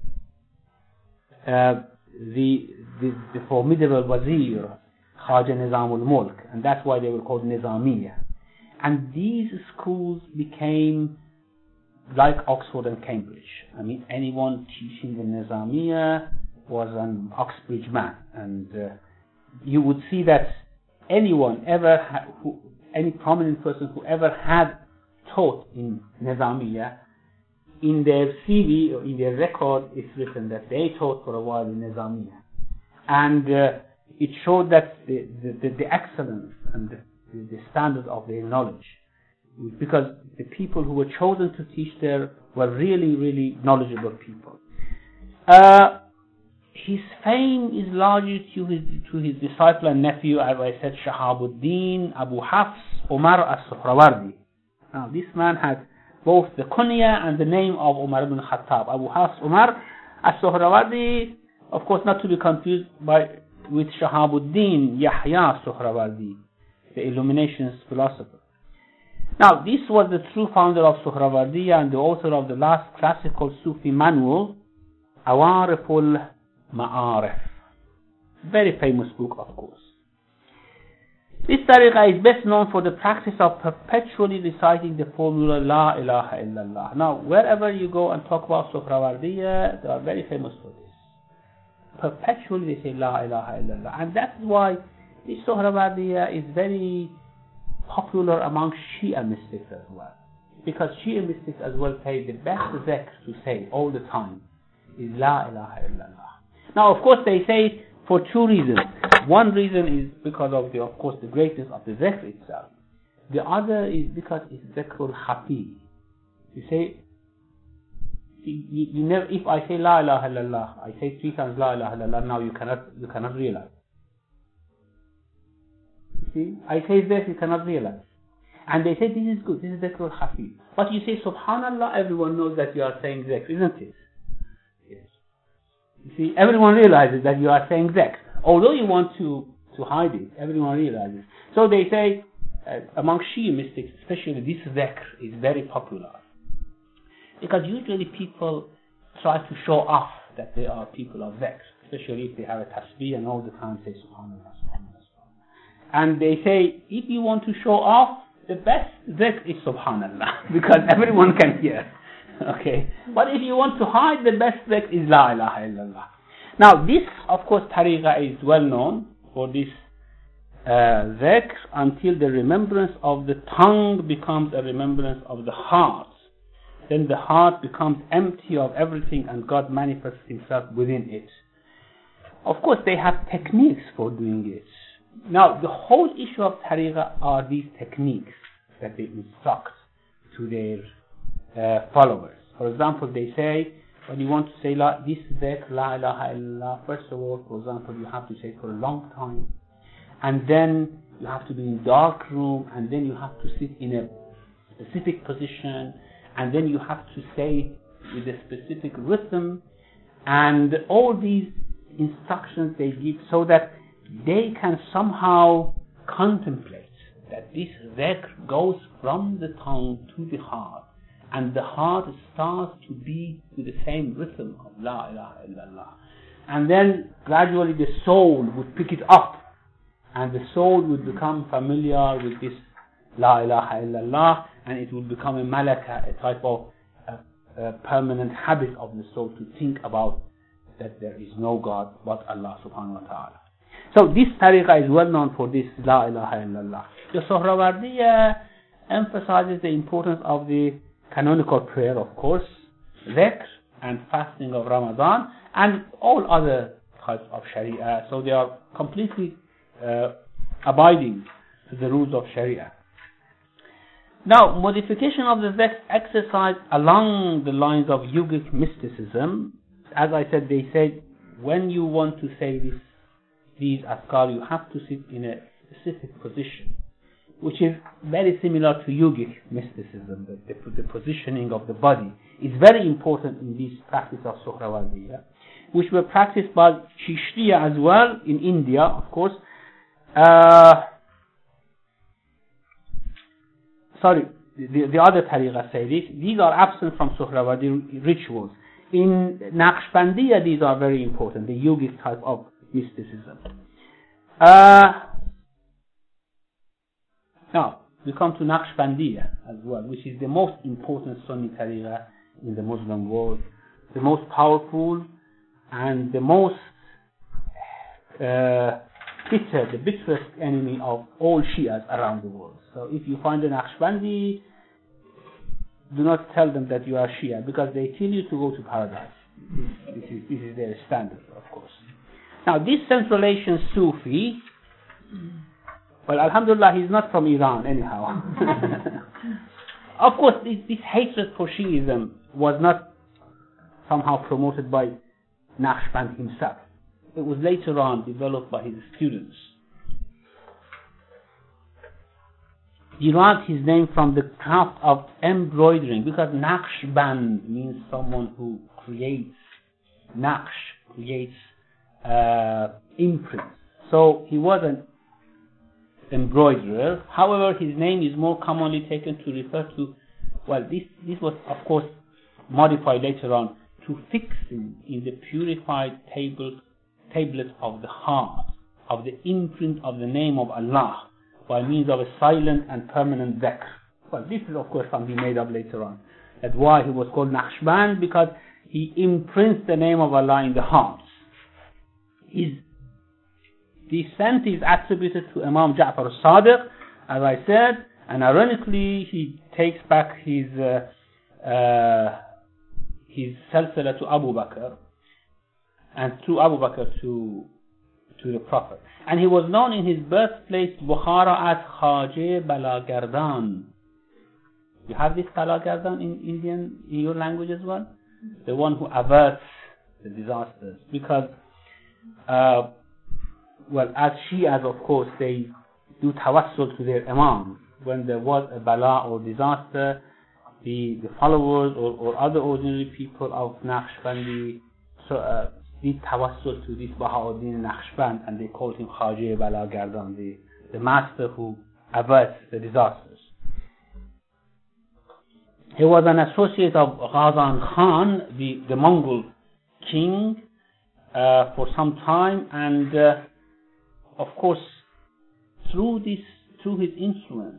S1: the formidable Wazir Khaja Nizamul Mulk, and that's why they were called Nizamiya. And these schools became like Oxford and Cambridge. I mean, anyone teaching the Nizamiya was an Oxbridge man, and you would see that anyone ever, any prominent person who ever had taught in Nizamiya, in their CV or in their record, it's written that they taught for a while in Nizamiya, and it showed that the excellence and the standard of their knowledge, because the people who were chosen to teach there were really, really knowledgeable people. His fame is largely to his disciple and nephew, as I said, Shahabuddin Abu Hafs Umar as-Suhrawardi. Now, this man had both the kunya and the name of Umar ibn Khattab. Abu Hafs Umar as-Suhrawardi, of course, not to be confused with Shahabuddin Yahya Suhrawardi, the Illuminations philosopher. Now, this was the true founder of Suhrawardiya and the author of the last classical Sufi manual, Awariful Ma'arif. Very famous book, of course. This tariqah is best known for the practice of perpetually reciting the formula La ilaha illallah. Now, wherever you go and talk about Suhrawardiya, they are very famous for this. Perpetually they say La ilaha illallah. And that's why this Suhrawardiya is very popular among Shia mystics as well. Because Shia mystics as well say the best zikr to say all the time is La ilaha illallah. Now, of course, they say it for two reasons. One reason is because of the greatness of the zikr itself. The other is because it's zikrul hafi. You say, you never, if I say La ilaha illallah, I say 3 times La ilaha illallah, now you cannot realize. See, I say this, you cannot realize. And they say this is good, this is zikrul hafi. But you say Subhanallah, everyone knows that you are saying zikr, isn't it? Yes. You see, everyone realizes that you are saying zikr. Although you want to hide it, everyone realizes. So they say, among Shia mystics, especially this zikr is very popular. Because usually people try to show off that they are people of zikr, especially if they have a tasbih and all the time say Subhanallah, Subhanallah, Subhanallah. And they say, if you want to show off, the best zikr is Subhanallah, because everyone can hear. Okay, but if you want to hide, the best zikr is La ilaha illallah. Now, this, of course, tariqah is well known for this zikr until the remembrance of the tongue becomes a remembrance of the heart. Then the heart becomes empty of everything and God manifests Himself within it. Of course, they have techniques for doing it. Now, the whole issue of tariqah are these techniques that they instruct to their followers. For example, they say, when you want to say this zikr, La ilaha illallah, first of all, for example, you have to say it for a long time, and then you have to be in a dark room, and then you have to sit in a specific position, and then you have to say with a specific rhythm, and all these instructions they give so that they can somehow contemplate that this zikr goes from the tongue to the heart, and the heart starts to beat with the same rhythm of La ilaha illallah. And then gradually the soul would pick it up, and the soul would become familiar with this La ilaha illallah, and it would become a malaka, a type of permanent habit of the soul to think about that there is no God but Allah subhanahu wa ta'ala. So this tariqah is well known for this La ilaha illallah. The Suhrawardi emphasizes the importance of the canonical prayer, of course, dhikr and fasting of Ramadan and all other types of Sharia. So they are completely abiding to the rules of Sharia. Now, modification of the dhikr exercise along the lines of yogic mysticism, as I said, they said when you want to say these azkar, you have to sit in a specific position, which is very similar to yogic mysticism. The positioning of the body is very important in this practice of Suhrawardiya, which were practiced by Chishtiya as well in India, of course. The other tariqas say this. These are absent from Suhrawardi rituals. In Naqshbandiya, these are very important, the yogic type of mysticism. Now, we come to Naqshbandiya as well, which is the most important Sunni tariqa in the Muslim world, the most powerful and the most the bitterest enemy of all Shias around the world. So if you find a Naqshbandi, do not tell them that you are Shia, because they tell you to go to paradise. This is their standard, of course. Now this Central Asian Sufi, well, alhamdulillah, he's not from Iran anyhow. Of course, this hatred for Shiism was not somehow promoted by Naqshband himself. It was later on developed by his students. He derived his name from the craft of embroidering, because Naqshband means someone who creates Naqsh, creates imprints. So he was an embroiderer. However, his name is more commonly taken to refer to, well, this was of course modified later on to fixing in the purified tablet of the heart, of the imprint of the name of Allah by means of a silent and permanent dhikr. Well, this is of course something made up later on. That's why he was called Naqshband, because he imprints the name of Allah in the hearts. His descent is attributed to Imam Ja'far al-Sadiq, as I said, and ironically he takes back his silsila to Abu Bakr, and through Abu Bakr to the Prophet. And he was known in his birthplace Bukhara as Khaje Balagardan. You have this Balagardan in your language as well? The one who averts the disasters. Because, well, as Shias, of course, they do tawassul to their Imam. When there was a bala or disaster, the followers or other ordinary people of Naqshbandi did tawassul to this Baha'uddin Naqshband, and they called him Khaje Balagardan, the master who averts the disasters. He was an associate of Ghazan Khan, the Mongol king, for some time, and of course, through his influence,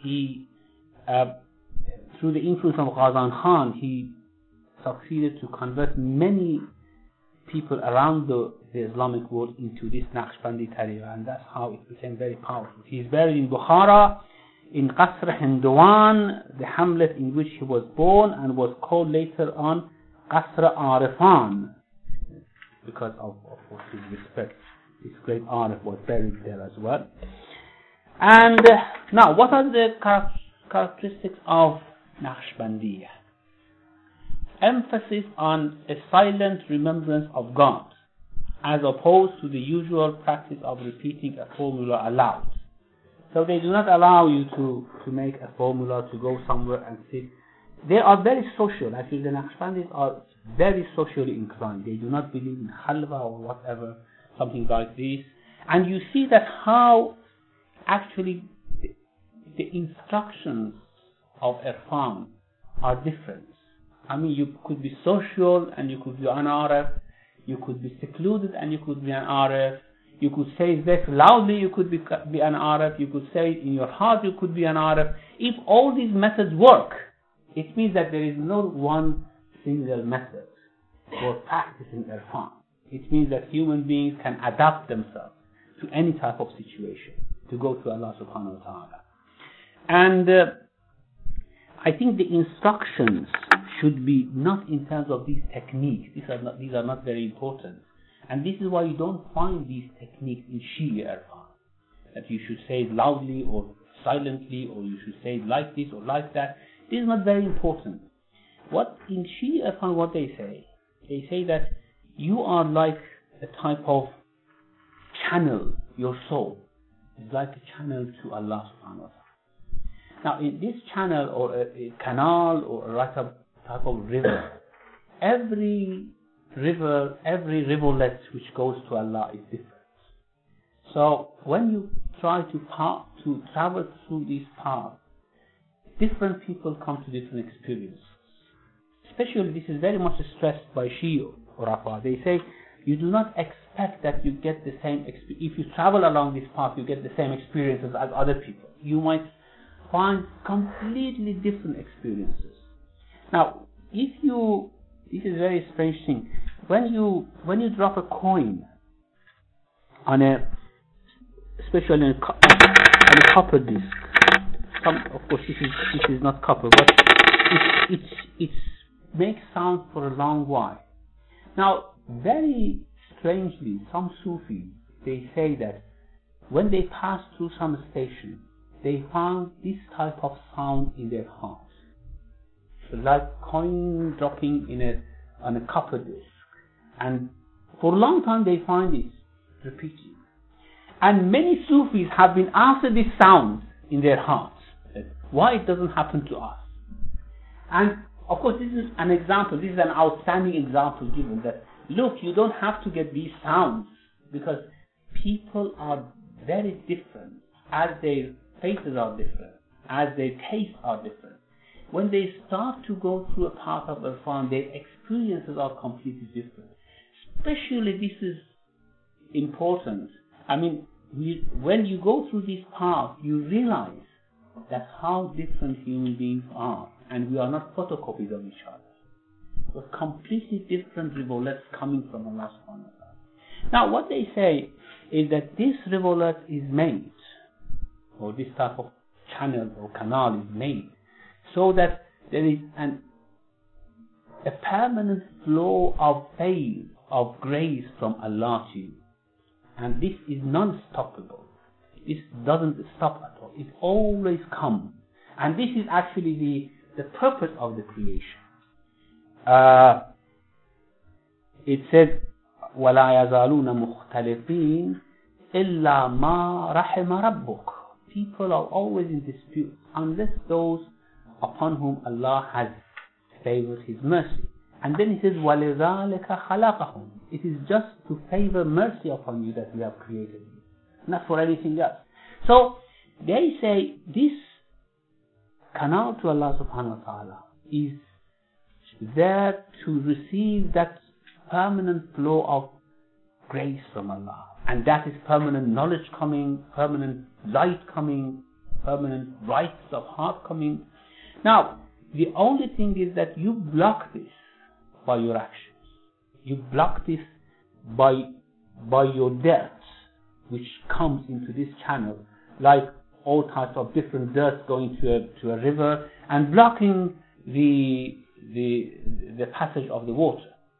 S1: through the influence of Ghazan Khan, he succeeded to convert many people around the Islamic world into this Naqshbandi tariqa, and that's how it became very powerful. He is buried in Bukhara, in Qasr Hindwan, the hamlet in which he was born, and was called later on Qasr Arifan, because of his respect. This great Arif was buried there as well. And now, what are the characteristics of Naqshbandiya? Emphasis on a silent remembrance of God, as opposed to the usual practice of repeating a formula aloud. So they do not allow you to make a formula, to go somewhere and sit. They are very social. Actually, the Naqshbandis are very socially inclined. They do not believe in khalwa or whatever, something like this. And you see that how actually the instructions of Irfan are different. I mean, you could be social and you could be an Arif. You could be secluded and you could be an Arif. You could say this loudly, you could be an Arif. You could say it in your heart, you could be an Arif. If all these methods work, it means that there is no one single method for practicing irfan. It means that human beings can adapt themselves to any type of situation to go to Allah subhanahu wa ta'ala. And I think the instructions should be not in terms of these techniques. These are not very important. And this is why you don't find these techniques in Shia irfan. That you should say it loudly or silently, or you should say it like this or like that. This is not very important. What in Shia irfan, what they say that you are like a type of channel. Your soul is like a channel to Allah subhanahu wa ta'ala. Now in this channel or a canal or a type of river, every rivulet which goes to Allah is different. So when you try to travel through these paths, different people come to different experiences. Especially this is very much stressed by Shia or Rafa. They say you do not expect that you get the same experience. If you travel along this path, you get the same experiences as other people. You might find completely different experiences. Now, this is a very strange thing. When you drop a coin on especially on a copper disc, of course this is not copper, but it makes sound for a long while. Now, very strangely, some Sufis, they say that when they pass through some station, they found this type of sound in their hearts, like coin dropping on a copper disc, and for a long time they find this repeating. And many Sufis have been after this sound in their hearts, why it doesn't happen to us. And of course this is an example, this is an outstanding example given that, look, you don't have to get these sounds, because people are very different, as their faces are different, as their tastes are different. When they start to go through a path of irfan, their experiences are completely different. Especially this is important. I mean, when you go through this path, you realize that how different human beings are, and we are not photocopies of each other. We're completely different rivulets coming from Allah subhanahu wa ta'ala. Now what they say is that this rivulet is made, or this type of channel or canal is made, so that there is a permanent flow of faith, of grace from Allah to you. And this is non-stoppable. This doesn't stop at all. It always comes. And this is actually the purpose of the creation. It says, وَلَا يَزَالُونَ مُخْتَلِفِينَ إِلَّا مَا رَحِمَ رَبُّكَ. People are always in dispute unless those upon whom Allah has favored His mercy. And then He says, وَلِذَلِكَ خَلَقَهُمْ. It is just to favor mercy upon you that we have created you, not for anything else. So they say this canal to Allah subhanahu wa ta'ala is there to receive that permanent flow of grace from Allah, and that is permanent knowledge coming, permanent light coming, permanent brightness of heart coming. Now the only thing is that you block this by your actions. You block this by your dirt which comes into this channel, like all types of different dirt going to a river and blocking the passage of the water.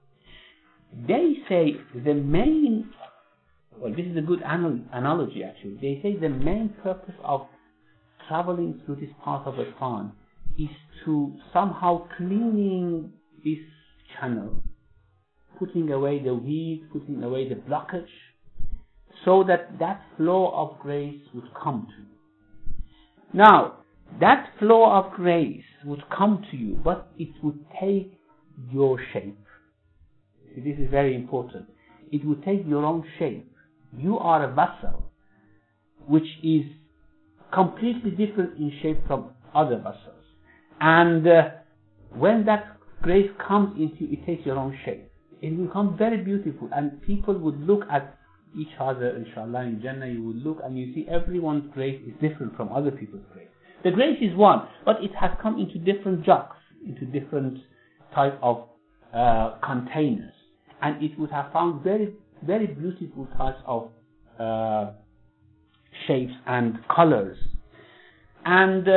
S1: They say the main, well, this is a good analogy actually. They say the main purpose of traveling through this path of irfan is to somehow cleaning this channel, putting away the weeds, putting away the blockage, so that flow of grace would come to you. Now, that flow of grace would come to you, but it would take your shape. See, this is very important. It would take your own shape. You are a vessel which is completely different in shape from other vessels. And when that grace comes into you, it takes your own shape. It will become very beautiful, and people would look at each other, inshallah, in Jannah. You would look and you see everyone's grace is different from other people's grace. The grace is one, but it has come into different jugs, into different type of containers, and it would have found very, very beautiful types of shapes and colors. And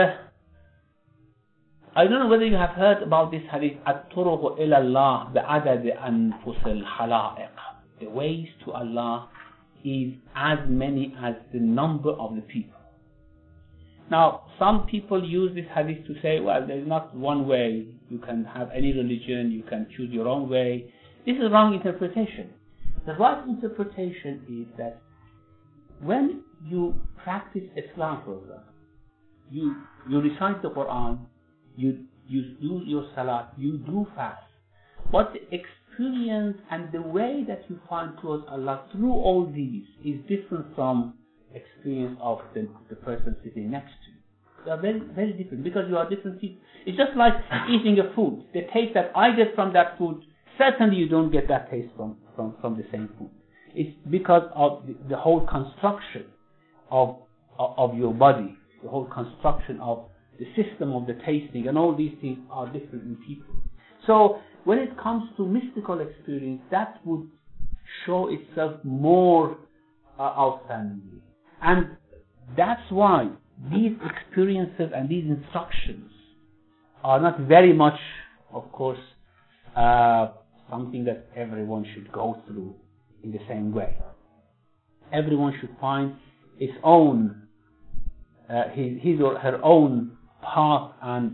S1: I don't know whether you have heard about this hadith, الطرق إلى الله بعدد أنفس الخلائق. The ways to Allah is as many as the number of the people. Now, some people use this hadith to say, well, there is not one way. You can have any religion, you can choose your own way. This is wrong interpretation. The right interpretation is that when you practice Islam, for example, you recite the Quran, you do your salah, you do fast. But the experience and the way that you find towards Allah through all these is different from experience of the person sitting next to you. They are very, very different because you are different people. It's just like eating a food. The taste that I get from that food, certainly you don't get that taste from the same food. It's because of the whole construction of your body, the whole construction of the system of the tasting, and all these things are different in people. So when it comes to mystical experience, that would show itself more outstandingly. And that's why these experiences and these instructions are not very much, of course, something that everyone should go through in the same way. Everyone should find his own, his or her own path and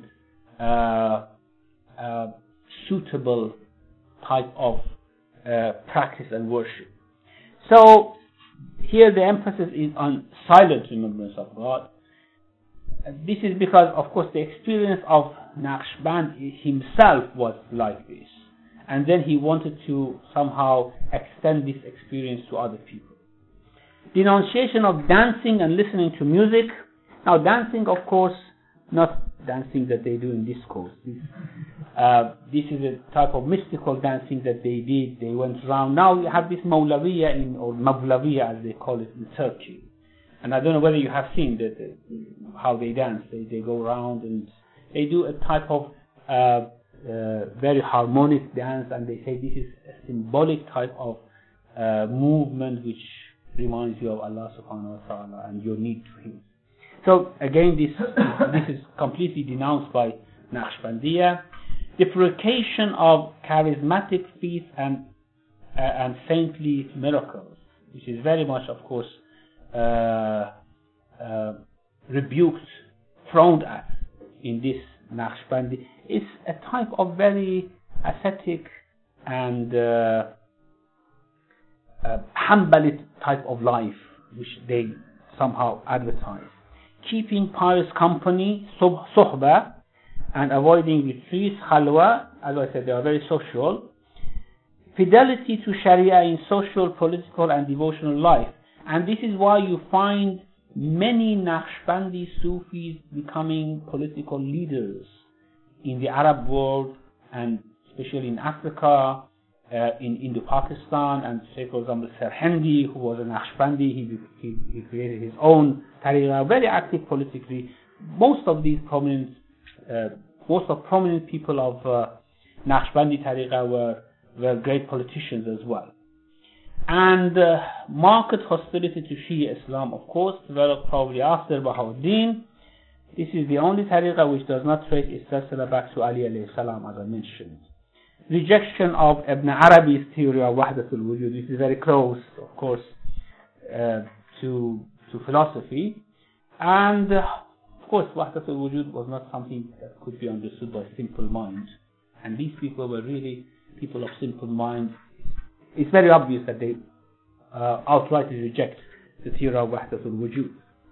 S1: suitable type of practice and worship. So here the emphasis is on silent remembrance of God. This is because, of course, the experience of Naqshband himself was like this, and then he wanted to somehow extend this experience to other people. Denunciation of dancing and listening to music. Now, dancing, of course, not dancing that they do in discos. This is a type of mystical dancing that they did. They went around. Now you have this Mawlaviya or Mavlaviya as they call it in Turkey. And I don't know whether you have seen how they dance. They go around and they do a type of very harmonic dance, and they say this is a symbolic type of movement which reminds you of Allah subhanahu wa ta'ala and your need to Him. So again, this is completely denounced by Naqshbandiya. Deprecation of charismatic feats and saintly miracles, which is very much, of course, rebuked, frowned at in this Naqshbandi. It's a type of very ascetic and Hanbali type of life which they somehow advertise. Keeping pious company, suhbah, and avoiding retreats, khalwa. As I said, they are very social. Fidelity to Sharia in social, political, and devotional life. And this is why you find many Naqshbandi Sufis becoming political leaders in the Arab world, and especially in Africa, in Indo-Pakistan, and say, for example, Serhendi, who was a Naqshbandi, he created his own tariqah, very active politically. Most of prominent people of Naqshbandi tariqah were great politicians as well. And marked hostility to Shia Islam, of course, developed probably after Bahauddin. This is the only tariqah which does not trace its silsila back to Ali alayhi salam, as I mentioned. Rejection of Ibn Arabi's theory of Wahdatul Wujud, which is very close, of course, to philosophy. And, of course, Wahdatul Wujud was not something that could be understood by simple mind. And these people were really people of simple mind. It's very obvious that they outrightly reject the theory of Wahdatul Wujud.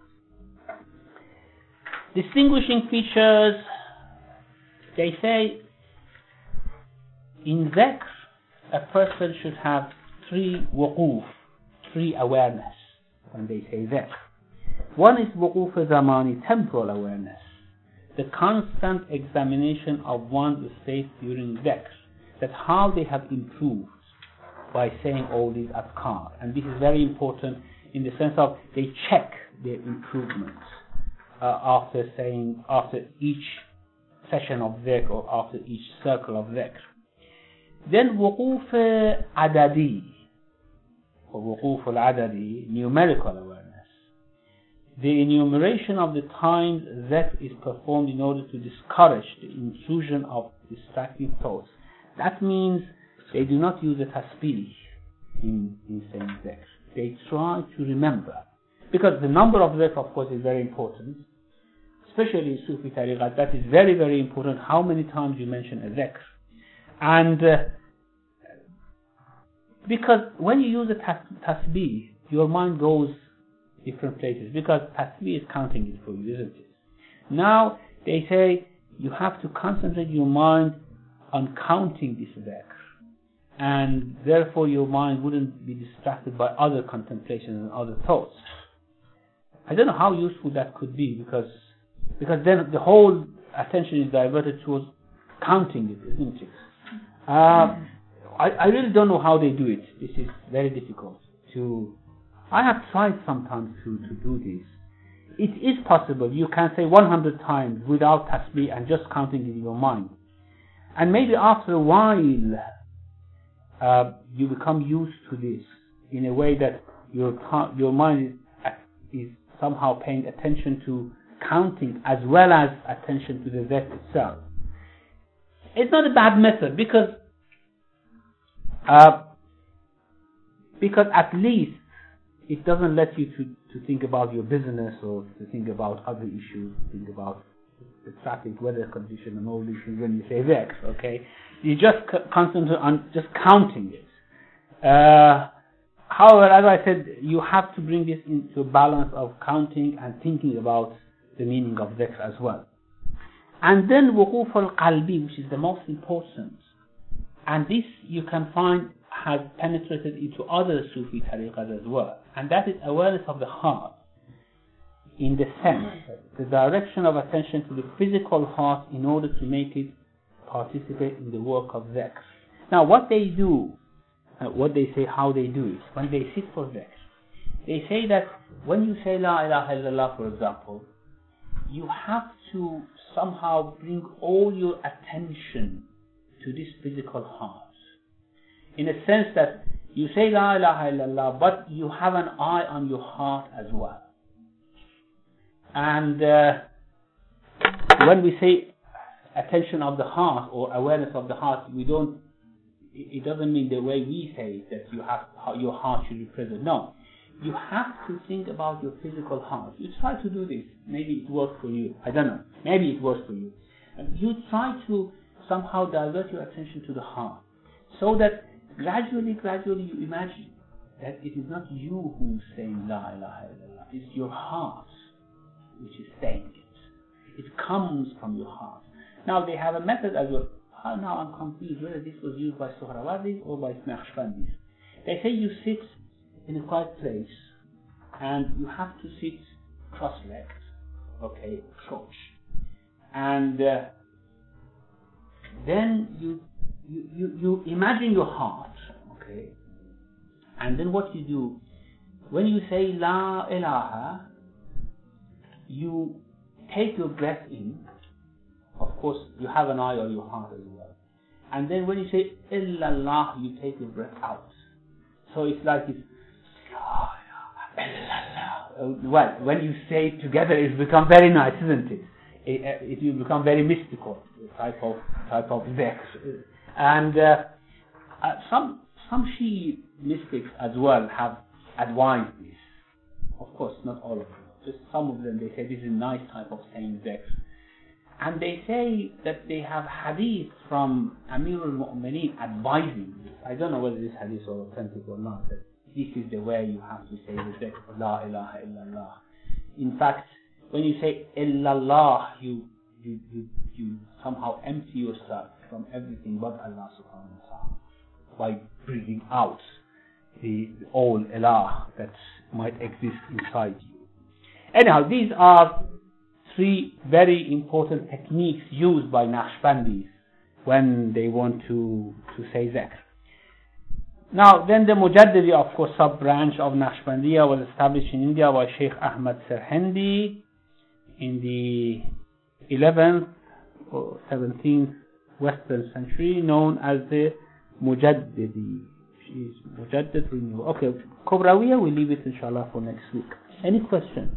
S1: Distinguishing features, they say, in dhikr, a person should have 3 wuquf, 3 awareness when they say dhikr. One is wuquf zamani, temporal awareness, the constant examination of one's state during dhikr, that how they have improved by saying all these adhkar. And this is very important in the sense of they check their improvements after each session of dhikr or after each circle of dhikr. Then وقوف عددي, or وقوف العددي, numerical awareness. The enumeration of the times that is performed in order to discourage the intrusion of distracting thoughts. That means they do not use a tasbih in saying dhikr. They try to remember. Because the number of dhikr, of course, is very important. Especially in Sufi tariqat, that is very, very important, how many times you mention a dhikr. And because when you use a tasbih, your mind goes different places, because tasbih is counting it for you, isn't it? Now, they say you have to concentrate your mind on counting this dhikr, and therefore your mind wouldn't be distracted by other contemplations and other thoughts. I don't know how useful that could be, because then the whole attention is diverted towards counting it, isn't it? I really don't know how they do it. This is very difficult to... I have tried sometimes to do this. It is possible. You can say 100 times without tasbih and just counting it in your mind. And maybe after a while, you become used to this in a way that your mind is somehow paying attention to counting as well as attention to the dhikr itself. It's not a bad method, because at least it doesn't let you to think about your business or to think about other issues, think about the traffic, weather condition and all these things when you say dhikr, okay? You just concentrate on just counting it. However, as I said, you have to bring this into a balance of counting and thinking about the meaning of dhikr as well. And then wuquf al-qalbi, which is the most important. And this you can find has penetrated into other Sufi tariqas as well. And that is awareness of the heart, in the sense, the direction of attention to the physical heart in order to make it participate in the work of dhikr. Now what they do, what they say how they do it, when they sit for dhikr, they say that when you say La ilaha illallah, for example, you have to somehow bring all your attention to this physical heart. In a sense that you say La ilaha illallah, but you have an eye on your heart as well. And when we say attention of the heart or awareness of the heart, it doesn't mean the way we say it, that your heart should be present. No. You have to think about your physical heart. You try to do this. Maybe it works for you. I don't know. Maybe it works for you. And you try to somehow divert your attention to the heart, so that gradually you imagine that it is not you who is saying La ilaha illallah. It's your heart which is saying it. It comes from your heart. Now they have a method as well. Now I'm confused whether this was used by Suhrawardi or by Naqshbandis. They say you sit in a quiet place and you have to sit cross-legged, okay, crouch, and then you imagine your heart, okay, and then what you do, when you say La ilaha, you take your breath in. Of course, you have an eye on your heart as well. And then when you say illallah, you take your breath out. So it's like it's well, when you say it together, it becomes very nice, isn't it? It will become very mystical, type of dhikr. And some Shi'i mystics as well have advised this. Of course, not all of them. Just some of them, they say this is a nice type of saying dhikr. And they say that they have hadith from Amir al-Mu'mineen advising this. I don't know whether this hadith is authentic or not, that this is the way you have to say the dhikr, La ilaha illallah. In fact, when you say illallah, you somehow empty yourself from everything but Allah subhanahu wa ta'ala by breathing out the all ilah that might exist inside you. Anyhow, these are three very important techniques used by Naqshbandis when they want to say dhikr. Now, then the Mujaddidi, of course, sub-branch of Naqshbandiya, was established in India by Sheikh Ahmad Sirhindi in the 11th or 17th Western century, known as the Mujaddidi. She's Mujaddid renewal. Okay, Kobrawiya, we'll leave it inshallah for next week. Any question?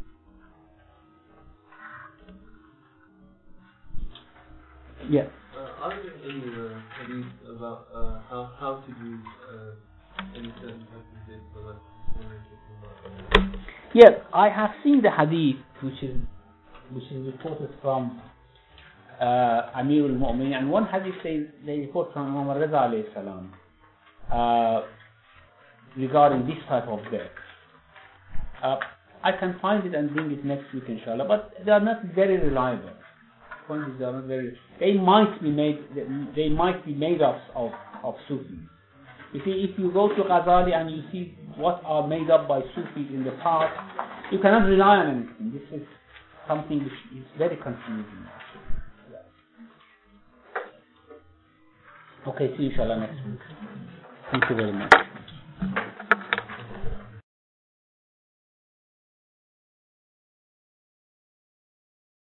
S1: Yeah.
S2: Are there any hadith about how to do any certain type of this for like
S1: Yeah, I have seen the hadith which is reported from Amir al-Mu'minin, and one hadith says they report from Imam Reza alayhi salam regarding this type of death. I can find it and bring it next week inshallah, but they are not very reliable. Point is, they are not very. They might be made up of Sufis. You see, if you go to Ghazali and you see what are made up by Sufis in the past, you cannot rely on anything. This is something which is very confusing. Okay, see you inshallah next week. Thank you very much.